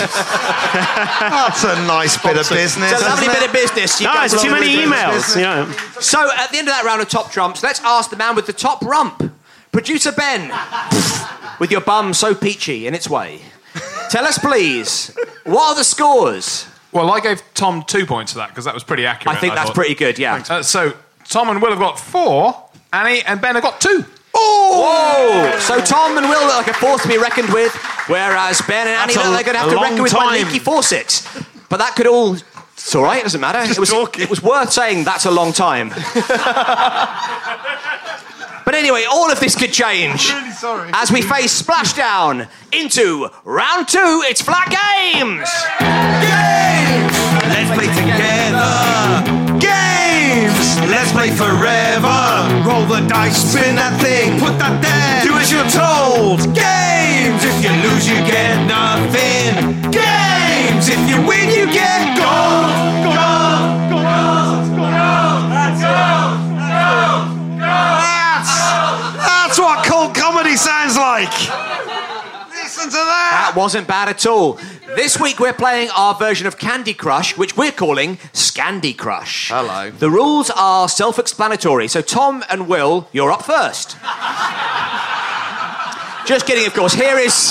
Speaker 2: That's a nice bit of business.
Speaker 3: It's a lovely
Speaker 2: isn't
Speaker 3: bit
Speaker 2: it?
Speaker 3: of business. You
Speaker 7: no,
Speaker 3: guys
Speaker 7: it's too
Speaker 3: love
Speaker 7: many
Speaker 3: the business.
Speaker 7: emails. You know.
Speaker 3: So, at the end of that round of top trumps, let's ask the man with the top rump, producer Ben, with your bum so peachy in its way. Tell us, please, what are the scores?
Speaker 8: Well, I gave Tom two points for that because that was pretty accurate.
Speaker 3: I think that's
Speaker 8: thought.
Speaker 3: pretty good, yeah.
Speaker 8: Uh, so Tom and Will have got four, Annie and Ben have got two.
Speaker 3: Oh! So Tom and Will look like a force to be reckoned with, whereas Ben and Annie
Speaker 2: That's
Speaker 3: look
Speaker 2: a-
Speaker 3: like they're going to have
Speaker 2: a
Speaker 3: to
Speaker 2: long
Speaker 3: reckon with my
Speaker 2: time.
Speaker 3: leaky faucet. But that could all... It's all right, it doesn't matter. It was,
Speaker 2: talking.
Speaker 3: it was worth saying that's a long time. But anyway, all of this could change.
Speaker 2: really sorry.
Speaker 3: As we face splashdown into round two, it's Flat Games! Games! Let's play together.
Speaker 2: spin that thing, put that there, do as you're told. Games, if you lose you get nothing. Games, if you win you get gold. Gold, gold, gold, that's gold, gold, gold. That's, that's what cult comedy sounds like. Listen to that.
Speaker 3: That wasn't bad at all. This week we're playing our version of Candy Crush, which we're calling Scandy Crush.
Speaker 2: Hello.
Speaker 3: The rules are self-explanatory, so Tom and Will, you're up first. Just kidding, of course. Here is...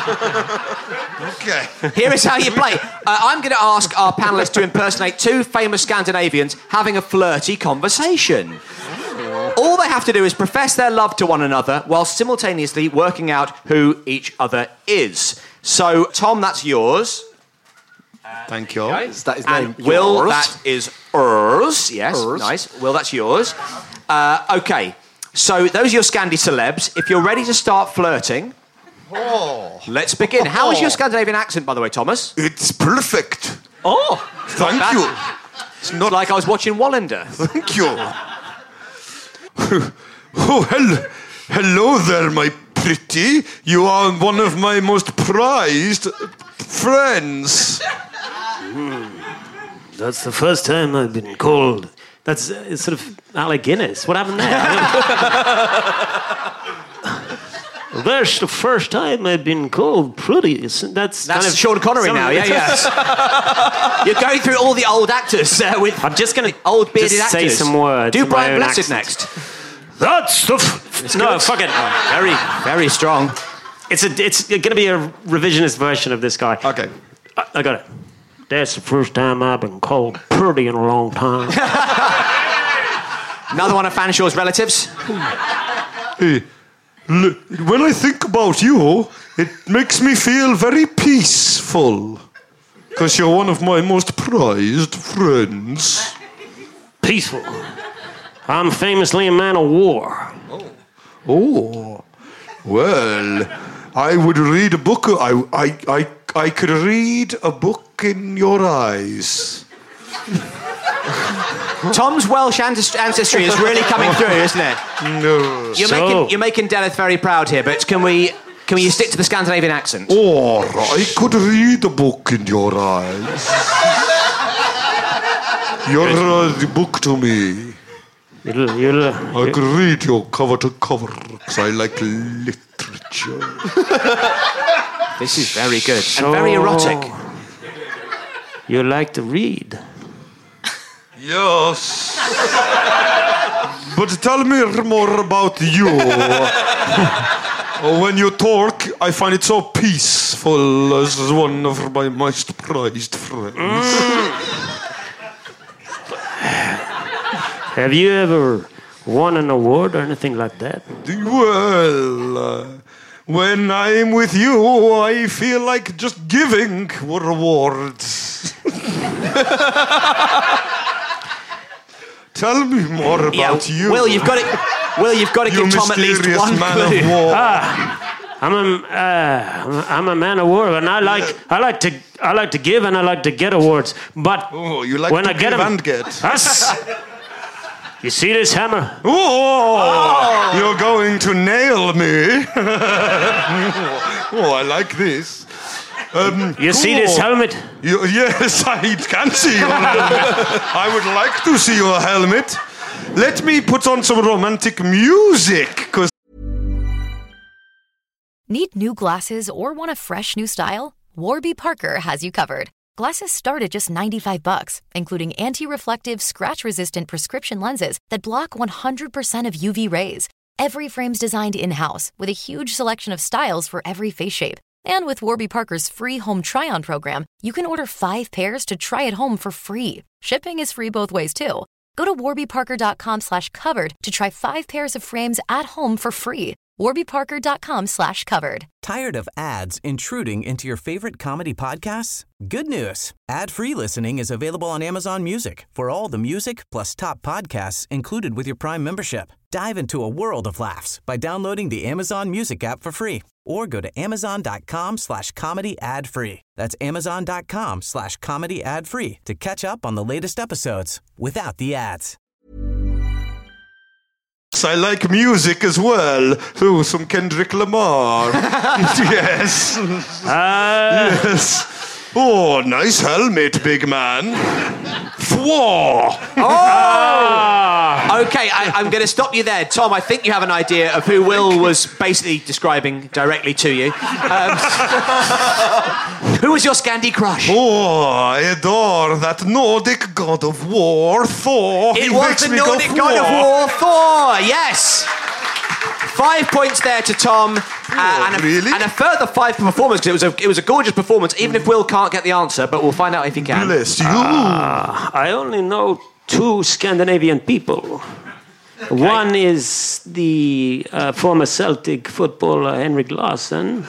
Speaker 2: Okay.
Speaker 3: Here is how you play. Uh, I'm going to ask our panellists to impersonate two famous Scandinavians having a flirty conversation. All they have to do is profess their love to one another while simultaneously working out who each other is. So, Tom, that's yours.
Speaker 2: Thank you.
Speaker 5: Is that his
Speaker 3: And
Speaker 5: name?
Speaker 3: Will,
Speaker 5: Yours?
Speaker 3: that is Urs. Yes,
Speaker 5: Urs.
Speaker 3: nice. Will, that's yours. Uh, okay, so those are your Scandi celebs. If you're ready to start flirting,
Speaker 2: Oh.
Speaker 3: let's begin. How is your Scandinavian accent, by the way, Thomas?
Speaker 2: It's perfect.
Speaker 3: Oh,
Speaker 2: Thank
Speaker 3: bad.
Speaker 2: you.
Speaker 3: It's not like I was watching Wallander.
Speaker 2: Thank you. Oh, hello. Hello there, my pretty. You are one of my most prized friends.
Speaker 7: That's the first time I've been called. That's uh, it's sort of Alec Guinness. What happened there? That's the first time I've been called pretty. That's,
Speaker 3: That's
Speaker 7: kind of
Speaker 3: Sean Connery
Speaker 7: some-
Speaker 3: now, yeah, yes. You're going through all the old actors uh, with
Speaker 7: I'm just going to
Speaker 3: old bearded
Speaker 7: just
Speaker 3: actors.
Speaker 7: say some words.
Speaker 3: Do
Speaker 7: in my
Speaker 3: Brian
Speaker 7: own
Speaker 3: Blessed
Speaker 7: accent.
Speaker 3: next.
Speaker 7: That's the... F- no,
Speaker 3: good.
Speaker 7: fuck it.
Speaker 3: Very, very strong.
Speaker 7: It's a. It's going to be a revisionist version of this guy.
Speaker 2: Okay.
Speaker 7: I, I got it. That's the first time I've been called pretty in a long time.
Speaker 3: Another one of Fanshaw's relatives.
Speaker 2: Hey, l- when I think about you, it makes me feel very peaceful. Because you're one of my most prized friends.
Speaker 7: Peaceful. I'm famously a man of war.
Speaker 2: Oh, well, I would read a book. I, I, I, I could read a book in your eyes.
Speaker 3: Tom's Welsh ancest- ancestry is really coming through, isn't it?
Speaker 2: No.
Speaker 3: You're
Speaker 7: So-
Speaker 3: making you're making Dennis very proud here, but can we can we stick to the Scandinavian accent?
Speaker 2: Or I could read a book in your eyes. You're uh, the book to me.
Speaker 7: You'll, you'll,
Speaker 2: I could read you cover to cover because I like literature.
Speaker 3: This is very good and very erotic.
Speaker 7: You like to read.
Speaker 2: Yes. But tell me more about you. When you talk, I find it so peaceful as one of my most prized friends.
Speaker 7: Have you ever won an award or anything like that?
Speaker 2: Well, uh, when I'm with you, I feel like just giving rewards. Tell me more about you.
Speaker 3: Will, you've got it. Will, you've got to
Speaker 2: You
Speaker 3: give Tom at least
Speaker 2: mysterious
Speaker 3: one
Speaker 2: man
Speaker 3: clue.
Speaker 2: of war.
Speaker 7: I'm a, uh, I'm a, I'm a man of war, and I like, I like to, I like to give, and I like to get awards. But
Speaker 2: Oh, you like
Speaker 7: when
Speaker 2: to
Speaker 7: I get
Speaker 2: give
Speaker 7: 'em-
Speaker 2: and get.
Speaker 7: Us. You see this hammer?
Speaker 2: Oh, you're going to nail me. Oh, I like this. Um,
Speaker 7: You see this
Speaker 2: cool.
Speaker 7: helmet?
Speaker 2: You, yes, I can see your helmet. I would like to see your helmet. Let me put on some romantic music, because
Speaker 9: Need new glasses or want a fresh new style? Warby Parker has you covered. Glasses start at just ninety-five bucks, including anti-reflective, scratch-resistant prescription lenses that block one hundred percent of U V rays. Every frame's designed in-house with a huge selection of styles for every face shape. And with Warby Parker's free home try-on program, you can order five pairs to try at home for free. Shipping is free both ways, too. Go to warbyparker.com slash covered to try five pairs of frames at home for free. warbyparker.com slash covered.
Speaker 1: Tired of ads intruding into your favorite comedy podcasts? Good news. Ad-free listening is available on Amazon Music for all the music plus top podcasts included with your Prime membership. Dive into a world of laughs by downloading the Amazon Music app for free or go to amazon.com slash comedy ad-free. That's amazon.com slash comedy ad-free to catch up on the latest episodes without the ads.
Speaker 10: I like music as well. Oh, some Kendrick Lamar. Yes.
Speaker 7: Uh,
Speaker 10: Yes. Oh, nice helmet, big man. Whoa.
Speaker 3: Oh! Okay, I, I'm going to stop you there. Tom, I think you have an idea of who Will was basically describing directly to you. Um, who was your Scandi crush?
Speaker 10: Oh, I adore that Nordic god of war, Thor.
Speaker 3: It
Speaker 10: He
Speaker 3: was
Speaker 10: makes
Speaker 3: the
Speaker 10: me go
Speaker 3: Nordic god of war, Thor. Yes. Five points there to Tom, uh, and, a,
Speaker 10: really?
Speaker 3: and a further five for performance because it was a it was a gorgeous performance. Even if Will can't get the answer, but we'll find out if he can.
Speaker 10: Bless you.
Speaker 7: uh, I only know two Scandinavian people. One is the uh, former Celtic footballer Henrik Larsson.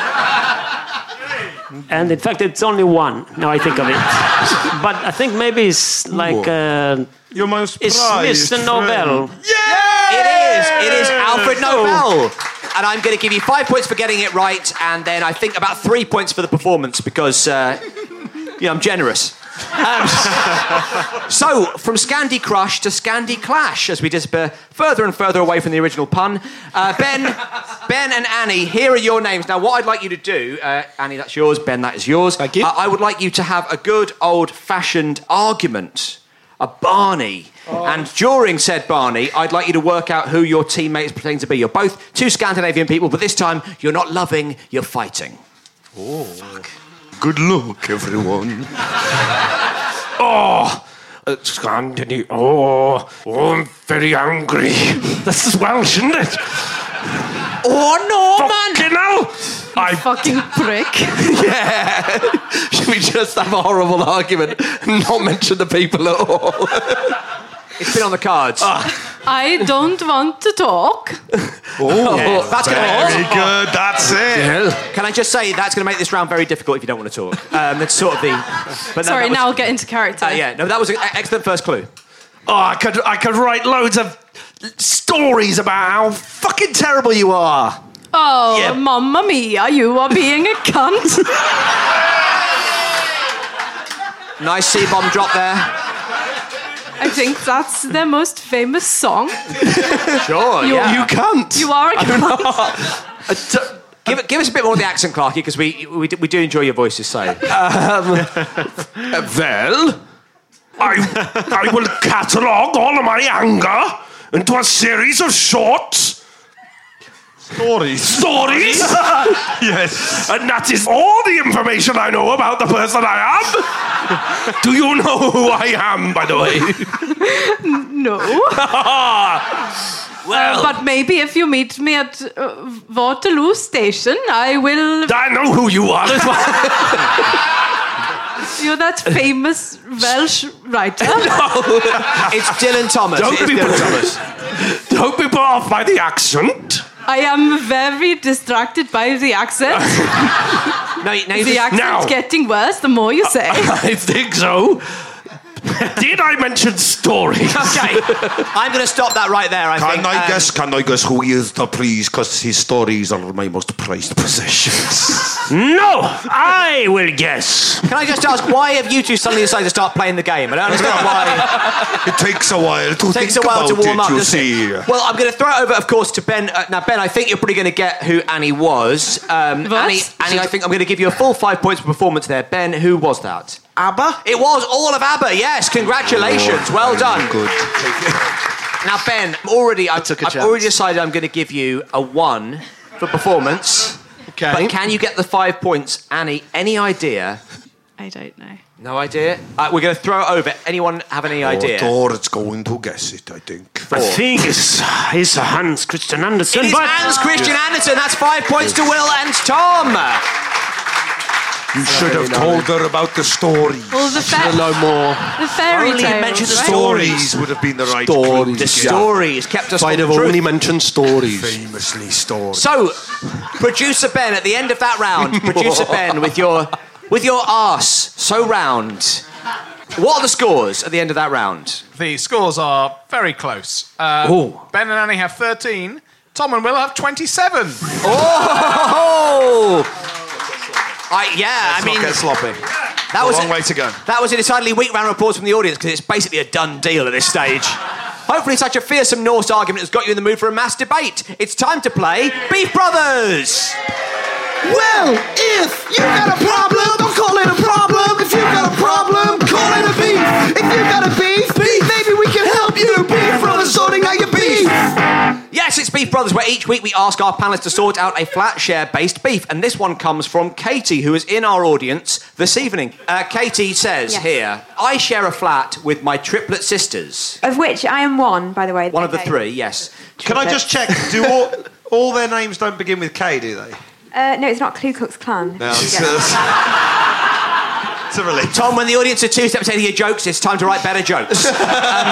Speaker 7: And in fact, it's only one, now I think of it. But I think maybe it's like... Uh,
Speaker 10: Your most
Speaker 7: it's
Speaker 10: prized
Speaker 7: Mister Nobel.
Speaker 10: friend.
Speaker 3: It is. It is Alfred Nobel. And I'm going to give you five points for getting it right, and then I think about three points for the performance because, uh, you know, I'm generous. Um, so, from Scandi Crush to Scandi Clash, as we disappear further and further away from the original pun. Uh, Ben, Ben and Annie, here are your names. Now, what I'd like you to do, uh, Annie, that's yours. Ben, that is yours.
Speaker 5: Thank you.
Speaker 3: Uh, I would like you to have a good old-fashioned argument, a Barney. Oh. And during said Barney, I'd like you to work out who your teammates pretend to be. You're both two Scandinavian people, but this time you're not loving, you're fighting.
Speaker 10: Oh. Fuck. Good luck, everyone.
Speaker 5: Oh, it's Scandinavian. Oh, oh, I'm very angry. This is Welsh, isn't it?
Speaker 3: Oh, no, man!
Speaker 5: Fucking hell! I
Speaker 6: Fucking prick.
Speaker 5: Yeah. Should we just have a horrible argument and not mention the people at all?
Speaker 3: It's been on the cards.
Speaker 6: I don't want to talk.
Speaker 10: Oh,
Speaker 3: Yeah, that's gonna
Speaker 10: very
Speaker 3: make
Speaker 10: good. That's it.
Speaker 3: Can I just say that's going to make this round very difficult if you don't want to talk. Um, that's sort of the. But no,
Speaker 6: Sorry,
Speaker 3: that was-
Speaker 6: now I'll get into character.
Speaker 3: Uh, yeah, no, that was an excellent first clue.
Speaker 5: Oh, I could, I could write loads of stories about how fucking terrible you are.
Speaker 6: Oh,
Speaker 5: Yeah.
Speaker 6: mamma mia, you are being a cunt.
Speaker 3: Nice C-bomb drop there.
Speaker 6: I think that's their most famous song.
Speaker 3: Sure,
Speaker 6: You-
Speaker 3: yeah.
Speaker 5: You can't.
Speaker 6: You are a cunt.
Speaker 3: Give, it- give us a bit more of the accent, Clarky, because we, we, do- we do enjoy your voices, so.
Speaker 5: Um, well, I, I will catalogue all of my anger into a series of short
Speaker 10: Stories.
Speaker 5: stories.
Speaker 10: Yes.
Speaker 5: And that is all the information I know about the person I am. Do you know who I am, by the way?
Speaker 6: No.
Speaker 5: Well,
Speaker 6: But maybe if you meet me at uh, Waterloo Station, I will...
Speaker 5: I know who you are as well.
Speaker 6: You're that famous Welsh writer.
Speaker 3: It's Dylan Thomas.
Speaker 5: Don't
Speaker 3: It is
Speaker 5: be
Speaker 3: Dylan
Speaker 5: put-
Speaker 3: Thomas.
Speaker 5: Don't be put off by the accent.
Speaker 6: I am very distracted by the accent.
Speaker 3: No, no, you
Speaker 6: The
Speaker 3: just,
Speaker 6: accent's
Speaker 5: Now-
Speaker 6: getting worse the more you say.
Speaker 5: I think so. Did I mention stories?
Speaker 3: okay, I'm going to stop that right there, I
Speaker 10: Can
Speaker 3: think.
Speaker 10: I
Speaker 3: Um,
Speaker 10: guess? Can I guess who he is, the please? Because his stories are my most prized possessions.
Speaker 7: No, I will guess.
Speaker 3: Can I just ask, why have you two suddenly decided to start playing the game? I don't understand why.
Speaker 10: It takes a while to
Speaker 3: It takes a
Speaker 10: think
Speaker 3: while to
Speaker 10: about
Speaker 3: warm
Speaker 10: it,
Speaker 3: up,
Speaker 10: you
Speaker 3: doesn't
Speaker 10: see.
Speaker 3: it? Well, I'm going to throw it over, of course, to Ben. Uh, now, Ben, I think you're probably going to get who Annie was. Um,
Speaker 6: What?
Speaker 3: Annie, Annie, I think I'm going to give you a full five points for performance there. Ben, who was that?
Speaker 5: ABBA?
Speaker 3: It was all of ABBA, yes. Congratulations. well done.
Speaker 10: Good.
Speaker 3: Now, Ben, already, I've,
Speaker 5: took a
Speaker 3: I've
Speaker 5: chance.
Speaker 3: already decided I'm going to give you a one for performance.
Speaker 5: Okay.
Speaker 3: But can you get the five points? Annie, any idea?
Speaker 6: I don't know.
Speaker 3: No idea? Uh, we're going to throw it over. Anyone have any idea?
Speaker 10: Thor is going to guess it, I think.
Speaker 7: I think it's, it's Hans Christian Andersen.
Speaker 3: It is
Speaker 7: but
Speaker 3: Hans Christian Andersen. That's five points to Will and Tom.
Speaker 10: You should have told her about the stories.
Speaker 6: Well, the, fa-
Speaker 5: No more.
Speaker 6: the fairy
Speaker 3: Only
Speaker 6: tales,
Speaker 3: mention the
Speaker 6: right?
Speaker 10: Stories would have been the right
Speaker 5: Stories.
Speaker 10: clue to
Speaker 3: The
Speaker 10: get.
Speaker 3: stories kept us
Speaker 5: If I'd
Speaker 3: from
Speaker 5: have
Speaker 3: the truth.
Speaker 5: only mentioned stories.
Speaker 10: Famously stories.
Speaker 3: So, producer Ben, at the end of that round, producer Ben, with your with your arse so round, what are the scores at the end of that round?
Speaker 8: The scores are very close. Uh,
Speaker 3: Ooh.
Speaker 8: Ben and Annie have thirteen. Tom and Will have twenty-seven.
Speaker 3: Oh! I, yeah, I mean,
Speaker 10: Not get sloppy.
Speaker 3: that was
Speaker 10: a long way to go.
Speaker 3: That was a decidedly weak round of applause from the audience because it's basically a done deal at this stage. Hopefully such a fearsome Norse argument has got you in the mood for a mass debate. It's time to play Beef Brothers!
Speaker 5: Well, if you got a problem, don't call it a problem. If you got a problem, call it a beef. If you got a beef, beef, maybe we can help you. Beef Brothers sorting out your beef.
Speaker 3: Yes, it's Beef Brothers, where each week we ask our panellists to sort out a flat share-based beef. And this one comes from Katie, who is in our audience this evening. Uh, Katie says
Speaker 11: Yes.
Speaker 3: here, I share a flat with my triplet sisters.
Speaker 11: Of which I am one, by the way.
Speaker 3: One of the
Speaker 11: Okay.
Speaker 3: three, yes.
Speaker 2: Can I just check? Do all, all their names don't begin with K, do they?
Speaker 11: Uh, no, it's not Ku Klux Klan.
Speaker 2: No,
Speaker 11: You
Speaker 2: it's,
Speaker 11: get it.
Speaker 2: it's a relief.
Speaker 3: Tom, when the audience are two steps ahead of your jokes, it's time to write better jokes. um,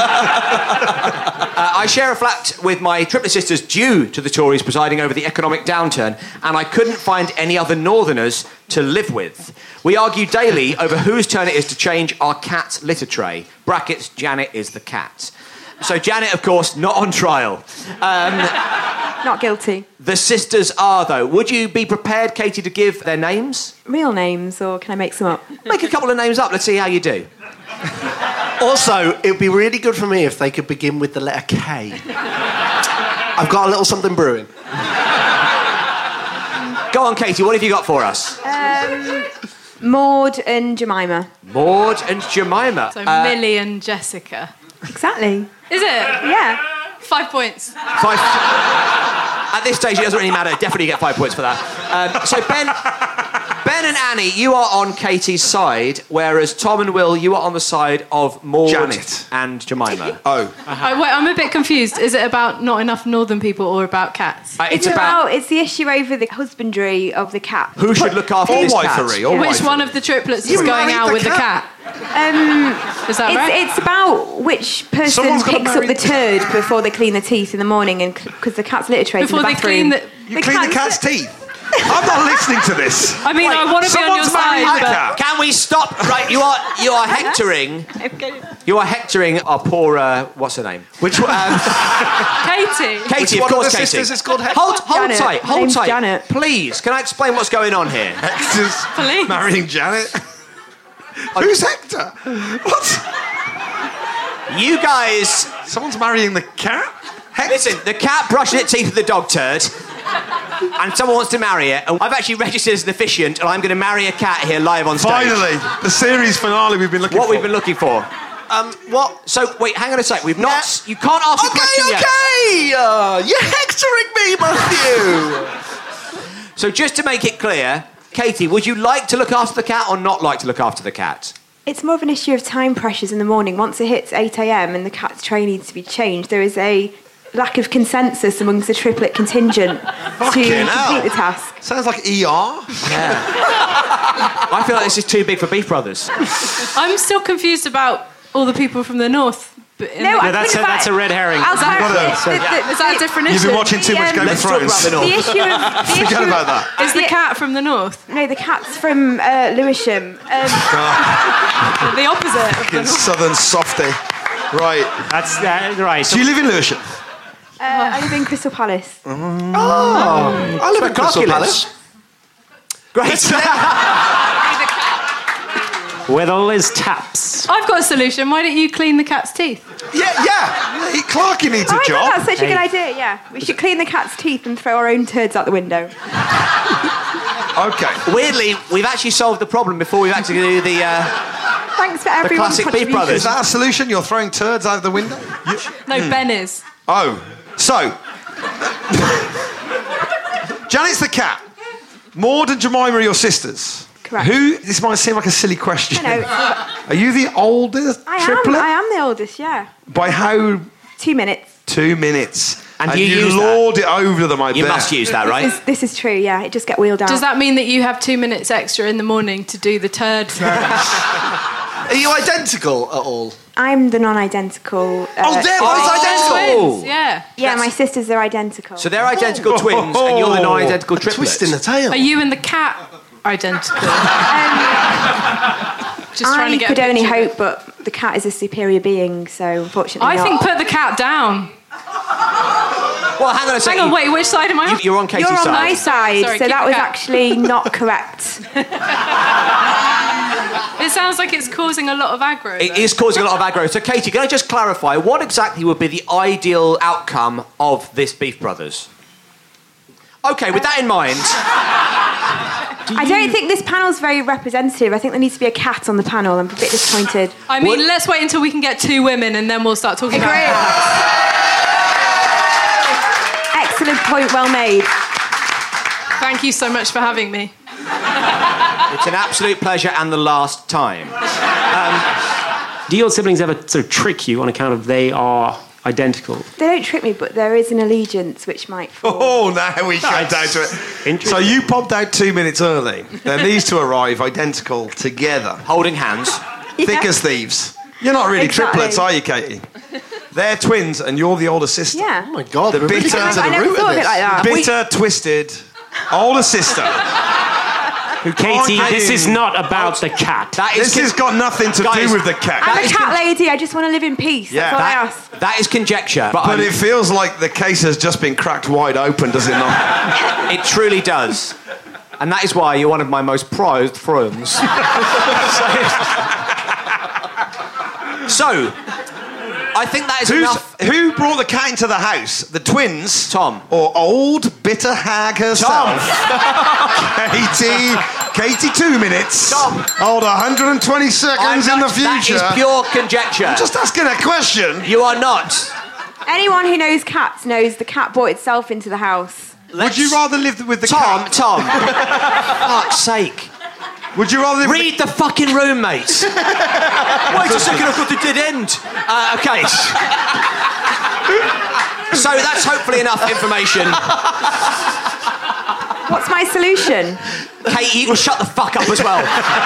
Speaker 3: uh, I share a flat with my triplet sisters due to the Tories presiding over the economic downturn, and I couldn't find any other northerners to live with. We argue daily over whose turn it is to change our cat's litter tray. Brackets, Janet is the cat. So Janet, of course, not on trial. Um,
Speaker 11: Not guilty.
Speaker 3: the sisters are, though. Would you be prepared, Katie, to give their names?
Speaker 11: Real names, or can I make some up?
Speaker 3: Make a couple of names up. Let's see how you do.
Speaker 4: Also, it would be really good for me if they could begin with the letter K. I've got a little something brewing.
Speaker 3: Go on, Katie, what have you got for us?
Speaker 11: Um, Maud and Jemima.
Speaker 3: Maud and Jemima.
Speaker 6: So
Speaker 3: Uh,
Speaker 6: Millie and Jessica.
Speaker 11: Exactly.
Speaker 6: Is it?
Speaker 11: Yeah.
Speaker 6: Five points.
Speaker 3: Five. At this stage, it doesn't really matter. Definitely get five points for that. Um, so Ben, Ben and Annie, you are on Katie's side, whereas Tom and Will, you are on the side of Maud
Speaker 2: Janet.
Speaker 3: and Jemima.
Speaker 2: Oh.
Speaker 6: I, wait, I'm a bit confused. Is it about not enough northern people or about cats?
Speaker 3: Uh,
Speaker 11: It's, about, it's the issue over the husbandry of the cat.
Speaker 3: who should look after
Speaker 2: Or
Speaker 3: this
Speaker 2: wifery,
Speaker 3: cat.
Speaker 2: or
Speaker 6: Which
Speaker 2: wifery.
Speaker 6: one of the triplets
Speaker 2: You
Speaker 6: is going
Speaker 2: married
Speaker 6: out
Speaker 2: the
Speaker 6: with
Speaker 2: cat.
Speaker 6: the cat?
Speaker 11: Um,
Speaker 6: Is that
Speaker 11: it's,
Speaker 6: right?
Speaker 11: it's about which person
Speaker 2: Someone's gotta
Speaker 11: picks up
Speaker 2: marry
Speaker 11: the
Speaker 2: the-
Speaker 11: turd before they clean their teeth in the morning, and because the cat's litter trays
Speaker 6: Before
Speaker 11: in the
Speaker 6: they
Speaker 11: bathroom.
Speaker 6: clean the...
Speaker 2: You clean the cat's teeth? I'm not listening to this.
Speaker 6: I mean,
Speaker 3: Wait,
Speaker 6: I want to be on your
Speaker 2: someone's married
Speaker 6: side,
Speaker 2: the
Speaker 6: but...
Speaker 2: cat.
Speaker 3: Can we stop? Right, you are you are hectoring. You are hectoring our poor. Uh, what's her name?
Speaker 2: Which one?
Speaker 3: Um,
Speaker 6: Katie.
Speaker 3: Katie,
Speaker 4: Which
Speaker 3: of
Speaker 4: one of
Speaker 3: course,
Speaker 4: the
Speaker 3: Katie.
Speaker 4: sisters is called Hector?
Speaker 3: Hold, hold
Speaker 11: Janet.
Speaker 3: tight,
Speaker 11: My
Speaker 3: hold
Speaker 11: name's
Speaker 3: tight.
Speaker 11: Janet.
Speaker 3: Please, can I explain what's going on here?
Speaker 2: Hector's
Speaker 6: Please.
Speaker 2: marrying Janet. Who's Hector? What?
Speaker 3: You guys.
Speaker 2: Someone's marrying the cat?
Speaker 3: Listen, the cat brushes its teeth with the dog turd, and someone wants to marry it. And I've actually registered as an officiant, and I'm going to marry a cat here live on stage.
Speaker 2: Finally, the series finale we've been looking
Speaker 3: What
Speaker 2: for.
Speaker 3: we've been looking for.
Speaker 4: Um, what?
Speaker 3: So wait, hang on a sec. We've not. You can't ask a
Speaker 4: Okay,
Speaker 3: question yet.
Speaker 4: okay! Uh, you're hectoring me, Matthew!
Speaker 3: So just to make it clear, Katie, would you like to look after the cat or not like to look after the cat?
Speaker 11: It's more of an issue of time pressures in the morning. Once it hits eight a.m. and the cat's tray needs to be changed, there is a lack of consensus amongst the triplet contingent to
Speaker 2: Fucking
Speaker 11: complete
Speaker 2: hell.
Speaker 11: the task.
Speaker 2: Sounds like E R.
Speaker 3: I feel like this is too big for Beef Brothers.
Speaker 6: I'm still confused about all the people from the north. but in
Speaker 11: No,
Speaker 6: the-
Speaker 11: I
Speaker 7: Yeah, that's
Speaker 11: think
Speaker 7: a, that's a red herring.
Speaker 11: I'll
Speaker 6: that-
Speaker 11: clarify.
Speaker 2: Gotta-
Speaker 11: The- the-
Speaker 6: Is that a different issue?
Speaker 2: You've been watching too
Speaker 11: The,
Speaker 2: much
Speaker 11: um,
Speaker 2: Game of
Speaker 3: Let's talk about
Speaker 2: Thrones.
Speaker 3: the
Speaker 11: The
Speaker 3: North.
Speaker 11: issue of... The
Speaker 2: Forget
Speaker 11: issue
Speaker 2: about
Speaker 11: of,
Speaker 2: that.
Speaker 6: Is the cat from the north?
Speaker 11: No, the cat's from uh, Lewisham. Um,
Speaker 6: The opposite of the
Speaker 2: Fucking
Speaker 6: north.
Speaker 2: southern softy. Right.
Speaker 7: That's uh, right.
Speaker 2: Do you live in Lewisham?
Speaker 11: uh, I live in Crystal Palace.
Speaker 4: I live in Crystal
Speaker 3: Clarky lives.
Speaker 4: Palace.
Speaker 3: Great.
Speaker 7: With all his taps.
Speaker 6: I've got a solution. Why don't you clean the cat's teeth?
Speaker 2: Yeah, yeah. He, Clarky needs
Speaker 11: Oh,
Speaker 2: a
Speaker 11: I think
Speaker 2: job.
Speaker 11: that's such a
Speaker 7: Hey.
Speaker 11: good idea, yeah. We should clean the cat's teeth and throw our own turds out the window.
Speaker 2: Okay.
Speaker 3: Weirdly, we've actually solved the problem before we've actually do the. Uh,
Speaker 11: Thanks for everyone's
Speaker 3: classic Beef
Speaker 11: contribution.
Speaker 3: Brothers.
Speaker 2: Is that a solution? You're throwing turds out of the window? You-
Speaker 6: No, Ben is.
Speaker 2: Oh, so Janet's the cat. Maud and Jemima are your sisters.
Speaker 11: Correct.
Speaker 2: Who? This might seem like a silly question.
Speaker 11: I know.
Speaker 2: Are you the oldest
Speaker 11: I am.
Speaker 2: triplet?
Speaker 11: I am the oldest, yeah.
Speaker 2: By how?
Speaker 11: Two minutes.
Speaker 2: Two minutes.
Speaker 3: And you use that?
Speaker 2: lord it over them, I
Speaker 3: you
Speaker 2: bet.
Speaker 3: must use that, right?
Speaker 11: This, this is true, yeah. It just get wheeled out.
Speaker 6: Does that mean that you have two minutes extra in the morning to do the turd?
Speaker 4: Are you identical at all?
Speaker 11: I'm the non-identical. Uh,
Speaker 4: Oh, they're both identical!
Speaker 6: Twins, yeah.
Speaker 11: Yeah, my sisters are identical.
Speaker 3: So they're identical twins, and you're the non-identical
Speaker 4: A
Speaker 3: triplets.
Speaker 4: twist in the tail.
Speaker 6: Are you and the cat identical? Just trying
Speaker 11: I
Speaker 6: to get
Speaker 11: could
Speaker 6: a
Speaker 11: only
Speaker 6: picture.
Speaker 11: hope, but the cat is a superior being, so unfortunately
Speaker 6: I
Speaker 11: not.
Speaker 6: think put the cat down.
Speaker 3: Well, hang on a second.
Speaker 6: Hang on, wait, which side am I on?
Speaker 3: You, you're on Katie's
Speaker 11: You're on
Speaker 3: side.
Speaker 11: my side,
Speaker 6: Sorry,
Speaker 11: so
Speaker 6: keep
Speaker 11: that
Speaker 6: the
Speaker 11: was
Speaker 6: cat.
Speaker 11: actually not correct.
Speaker 6: It sounds like it's causing a lot of aggro.
Speaker 3: It
Speaker 6: though.
Speaker 3: is causing a lot of aggro. So, Katie, can I just clarify, what exactly would be the ideal outcome of this Beef Brothers? OK, with that in mind...
Speaker 11: Do I don't think this panel's very representative. I think there needs to be a cat on the panel. I'm a bit disappointed.
Speaker 6: I mean, what? Let's wait until we can get two women and then we'll start talking
Speaker 11: Agree.
Speaker 6: about cats.
Speaker 11: Excellent point, well made.
Speaker 6: Thank you so much for having me.
Speaker 3: It's an absolute pleasure and the last time. Um,
Speaker 7: Do your siblings ever sort of trick you on account of they are identical?
Speaker 11: They don't trick me, but there is an allegiance which might fall.
Speaker 10: Oh, now we come down to it. So you popped out two minutes early. Then these two arrive identical together.
Speaker 3: Holding hands.
Speaker 11: Yeah.
Speaker 10: Thick as thieves. You're not really
Speaker 11: Exactly.
Speaker 10: triplets, are you, Katie? They're twins and you're the older sister.
Speaker 11: Yeah.
Speaker 4: Oh, my God.
Speaker 10: The
Speaker 4: we're really
Speaker 10: bitter-
Speaker 4: getting to
Speaker 11: I
Speaker 4: the
Speaker 11: never
Speaker 4: root
Speaker 11: thought
Speaker 4: of
Speaker 11: of it
Speaker 4: this.
Speaker 11: like that.
Speaker 10: Bitter, twisted, older sister.
Speaker 7: Katie,
Speaker 10: Can't
Speaker 7: this
Speaker 10: you-
Speaker 7: is not about the cat.
Speaker 3: That is
Speaker 10: This has got nothing to
Speaker 3: Guys,
Speaker 10: do with the cat.
Speaker 11: I'm a
Speaker 3: is
Speaker 11: cat
Speaker 3: con-
Speaker 11: lady. I just want to live in peace.
Speaker 10: Yeah.
Speaker 11: That's all I
Speaker 3: that,
Speaker 11: ask.
Speaker 3: that is conjecture. But,
Speaker 10: But
Speaker 3: I'm-
Speaker 10: it feels like the case has just been cracked wide open, does it not?
Speaker 3: it truly does. And that is why you're one of my most prized friends. so, I think that is
Speaker 10: Who's,
Speaker 3: enough.
Speaker 10: who brought the cat into the house? The twins?
Speaker 3: Tom.
Speaker 10: Or old bitter hag herself? Katie. Katie, two minutes.
Speaker 3: Tom.
Speaker 10: Hold one hundred twenty seconds
Speaker 3: I'm
Speaker 10: in the
Speaker 3: not- That
Speaker 10: future.
Speaker 3: is pure conjecture.
Speaker 10: I'm just asking a question.
Speaker 3: You are not.
Speaker 11: Anyone who knows cats knows the cat brought itself into the house.
Speaker 10: Would you rather live with the
Speaker 3: Tom,
Speaker 10: cat?
Speaker 3: Tom. Fuck's sake.
Speaker 10: Would you rather live
Speaker 3: Read the fucking room, mate. Wait a second, I've got the dead end. Uh, okay. So that's hopefully enough information.
Speaker 11: What's my solution?
Speaker 3: Katie, you can shut the fuck up as well.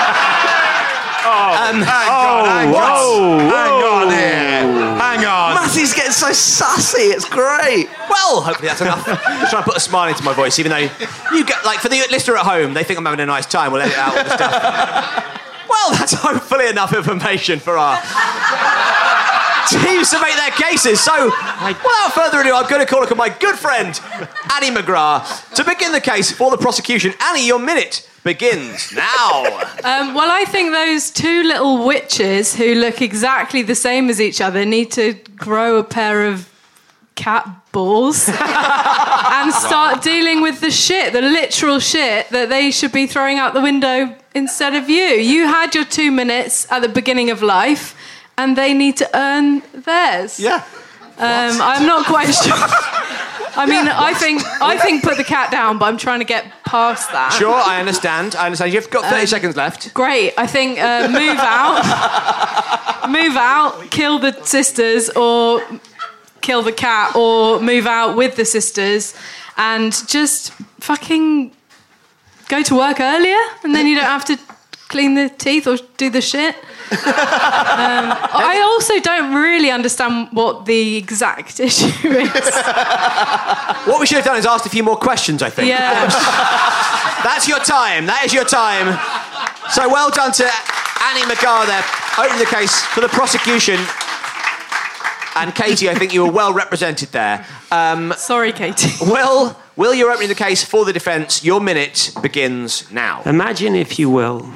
Speaker 10: Um, hang on, hang
Speaker 3: what?
Speaker 10: on. Hang on here. Hang on.
Speaker 4: Matthew's getting so sassy. It's great.
Speaker 3: Well, hopefully that's enough. Just trying to put a smile into my voice, even though you get, like, for the listener at home, they think I'm having a nice time. We'll edit out all the stuff. Well, that's hopefully enough information for our teams to make their cases. So, without further ado, I'm going to call upon my good friend, Annie McGrath, to begin the case for the prosecution. Annie, your minute begins now.
Speaker 6: Um, well, I think those two little witches who look exactly the same as each other need to grow a pair of cat balls and start dealing with the shit, the literal shit that they should be throwing out the window instead of you. You had your two minutes at the beginning of life and they need to earn theirs.
Speaker 10: Yeah.
Speaker 6: Um, I'm not quite sure. I mean, I think I think put the cat down, but I'm trying to get past that.
Speaker 3: Sure, I understand. I understand. You've got thirty um, seconds left.
Speaker 6: Great. I think uh, move out, move out, kill the sisters, or kill the cat, or move out with the sisters, and just fucking go to work earlier, and then you don't have to clean the teeth or do the shit. Um, I also don't really understand what the exact issue is.
Speaker 3: What we should have done is asked a few more questions, I think.
Speaker 6: Yeah.
Speaker 3: That's your time. That is your time. So well done to Annie McGrath there, opening the case for the prosecution. And Katie, I think you were well represented there. Um,
Speaker 6: Sorry, Katie.
Speaker 3: Will, Will, you're opening the case for the defence. Your minute begins now.
Speaker 7: Imagine, if you will,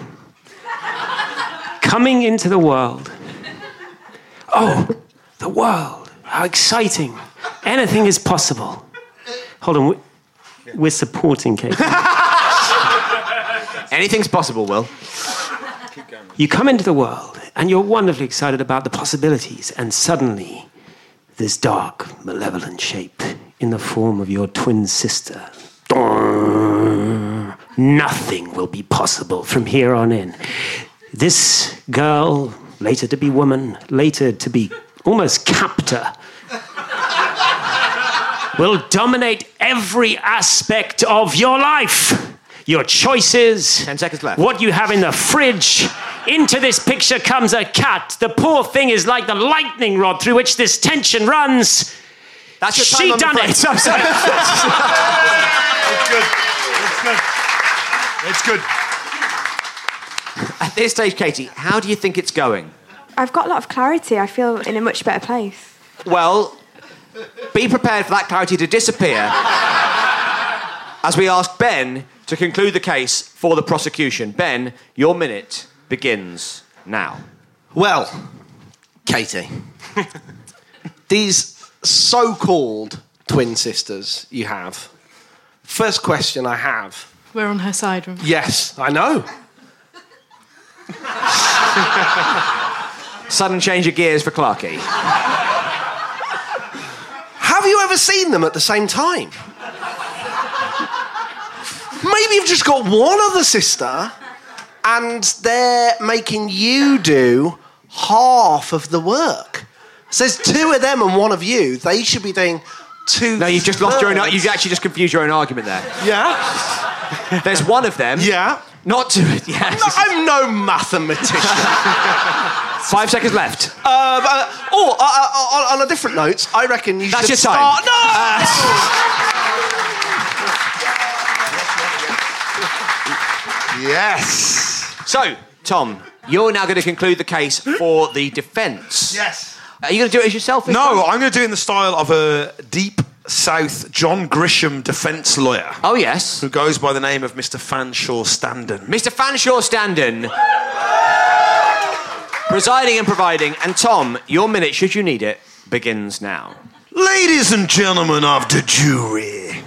Speaker 7: coming into the world. Oh, the world. How exciting. Anything is possible. Hold on. We're supporting Katie.
Speaker 3: Anything's possible, Will.
Speaker 7: You come into the world and you're wonderfully excited about the possibilities, and suddenly this dark, malevolent shape in the form of your twin sister. Nothing will be possible from here on in. This girl, later to be woman, later to be almost captor, will dominate every aspect of your life. Your choices.
Speaker 3: Ten seconds left.
Speaker 7: What you have in the fridge. Into this picture comes a cat. The poor thing is like the lightning rod through which this tension runs.
Speaker 3: That's your
Speaker 7: She
Speaker 3: time,
Speaker 7: done
Speaker 3: I'm
Speaker 7: it.
Speaker 3: I'm sorry.
Speaker 10: It's good. It's good. It's good.
Speaker 3: At this stage, Katie, how do you think it's going?
Speaker 11: I've got a lot of clarity. I feel in a much better place.
Speaker 3: Well, be prepared for that clarity to disappear as we ask Ben to conclude the case for the prosecution. Ben, your minute begins now.
Speaker 4: Well, Katie, these so-called twin sisters you have. First question I have.
Speaker 6: We're on her side. Remember?
Speaker 4: Yes, I know.
Speaker 3: Sudden change of gears for Clarky.
Speaker 4: Have you ever seen them at the same time? Maybe you've just got one other sister and they're making you do half of the work. So there's two of them and one of you. They should be doing two.
Speaker 3: No, you've just lost your own. You've actually just confused your own argument there.
Speaker 4: Yeah?
Speaker 3: There's one of them.
Speaker 4: Yeah.
Speaker 3: Not two. Yes.
Speaker 4: No, I'm no mathematician.
Speaker 3: Five seconds left.
Speaker 4: Uh, uh, oh, uh, uh, on, on a different note, I reckon you
Speaker 3: That's
Speaker 4: should
Speaker 3: your time.
Speaker 4: start... No!
Speaker 3: Uh,
Speaker 10: Yes.
Speaker 3: So, Tom, you're now going to conclude the case for the defence.
Speaker 10: Yes.
Speaker 3: Are you going to do it as yourself?
Speaker 10: No, time? I'm going to do it in the style of a deep South John Grisham defence lawyer.
Speaker 3: Oh, yes.
Speaker 10: Who goes by the name of Mister Fanshawe Standen.
Speaker 3: Mister Fanshawe Standen. Presiding and providing. And Tom, your minute, should you need it, begins now.
Speaker 10: Ladies and gentlemen of the jury.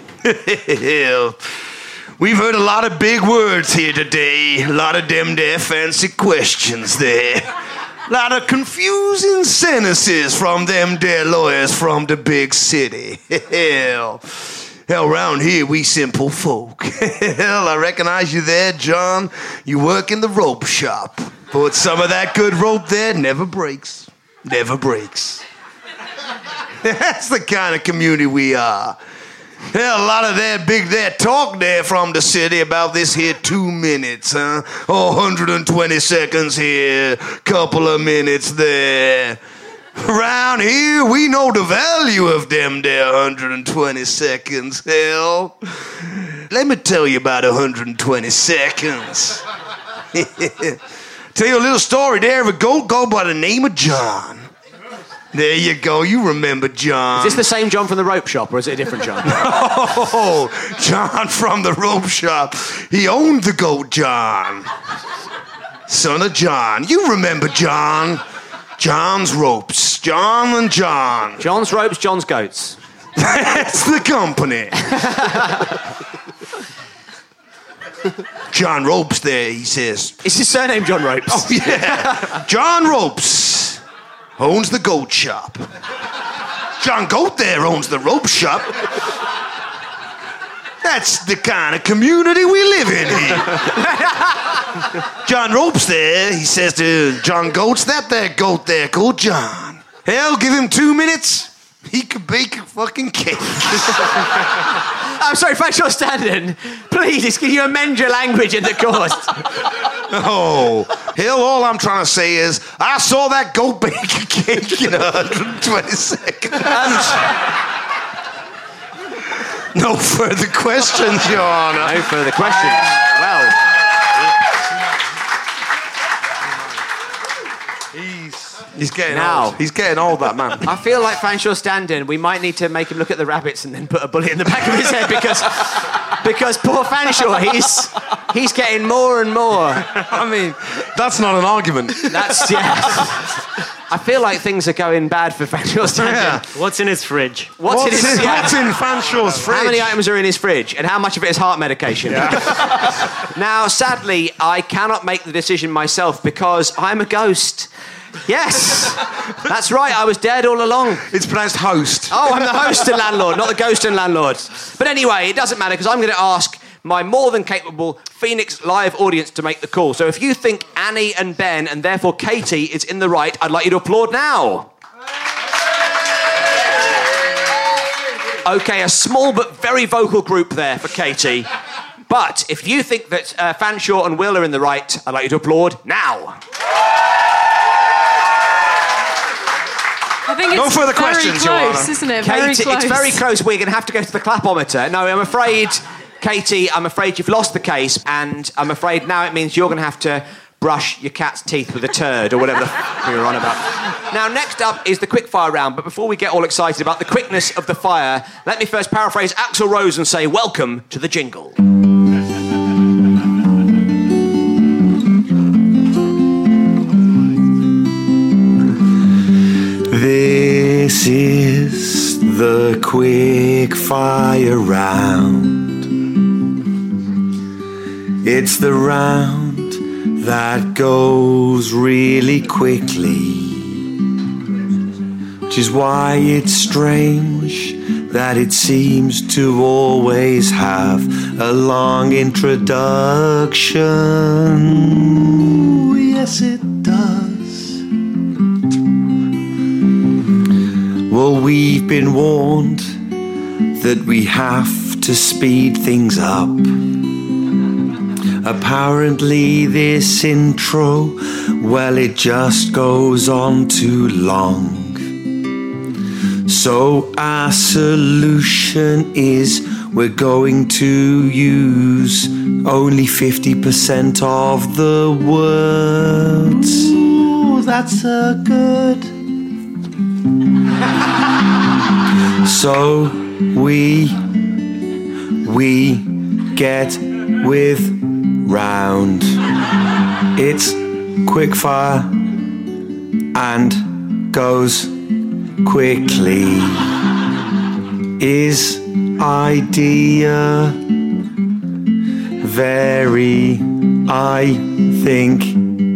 Speaker 10: We've heard a lot of big words here today. A lot of them there fancy questions there. A lot of confusing sentences from them there lawyers from the big city. Hell, hell, round here we simple folk. Hell, I recognize you there, John. You work in the rope shop. But some of that good rope there never breaks. Never breaks. That's the kind of community we are. Hell, a lot of that big that talk there from the city about this here two minutes, huh? Oh, one hundred twenty seconds here, couple of minutes there. Around here, we know the value of them there one hundred twenty seconds, hell. Let me tell you about one hundred twenty seconds. Tell you a little story there of a goat go by the name of John. There you go, you remember John.
Speaker 3: Is this the same John from the rope shop, or is it a different John?
Speaker 10: Oh, John from the rope shop. He owned the goat, John. Son of John. You remember John. John's Ropes. John and John.
Speaker 3: John's Ropes, John's Goats.
Speaker 10: That's the company. John Ropes there, he says.
Speaker 3: Is his surname John Ropes?
Speaker 10: Oh, yeah. John Ropes owns the goat shop. John Goat there owns the rope shop. That's the kind of community we live in here. John Ropes there, he says to John Goats, that there goat there called John. Hell, give him two minutes, he could bake a fucking cake.
Speaker 3: I'm sorry, Fanshawe Standen, please, can you amend your language in the court?
Speaker 10: Oh, hell, all I'm trying to say is, I saw that goat bake a cake in one hundred twenty seconds. No further questions, Your Honour.
Speaker 3: No further questions. Well.
Speaker 10: He's, he's getting
Speaker 3: now,
Speaker 10: old. He's getting old, that man.
Speaker 3: I feel like Fanshawe Standen, we might need to make him look at the rabbits and then put a bullet in the back of his head because because poor Fanshawe, he's he's getting more and more.
Speaker 10: I mean, that's not an argument.
Speaker 3: That's, yeah. I feel like things are going bad for Fanshawe Standen.
Speaker 7: Yeah. What's in his fridge?
Speaker 3: What's,
Speaker 10: What's
Speaker 3: in his
Speaker 10: in,
Speaker 3: yeah.
Speaker 10: what's in Fanshawe's fridge?
Speaker 3: How many items are in his fridge? And how much of it is heart medication? Yeah. Now, sadly, I cannot make the decision myself because I'm a ghost. Yes, that's right, I was dead all along.
Speaker 10: It's pronounced host.
Speaker 3: Oh, I'm the host and landlord, not the ghost and landlord. But anyway, it doesn't matter because I'm going to ask my more than capable Phoenix Live audience to make the call. So if you think Annie and Ben, and therefore Katie, is in the right, I'd like you to applaud now. Okay, a small but very vocal group there for Katie. But if you think that uh, Fanshawe and Will are in the right, I'd like you to applaud now.
Speaker 6: I think it's
Speaker 10: no further
Speaker 6: very
Speaker 10: questions,
Speaker 6: close,
Speaker 10: Your Honour.
Speaker 6: isn't it?
Speaker 3: Katie,
Speaker 6: Very close.
Speaker 3: It's very close. We're going to have to go to the clapometer. No, I'm afraid, Katie, I'm afraid you've lost the case, and I'm afraid now it means you're going to have to brush your cat's teeth with a turd or whatever the f*** we were on about. Now, next up is the quickfire round, but before we get all excited about the quickness of the fire, let me first paraphrase Axl Rose and say, welcome to the jingle.
Speaker 5: This is the quick fire round. It's the round that goes really quickly, which is why it's strange that it seems to always have a long introduction. Ooh, yes, it does. Well, we've been warned that we have to speed things up. Apparently this intro, well, it just goes on too long. So our solution is we're going to use only fifty percent of the words. Ooh, that's a good. So we, we get with round. It's quickfire and goes quickly. Is idea very, I think,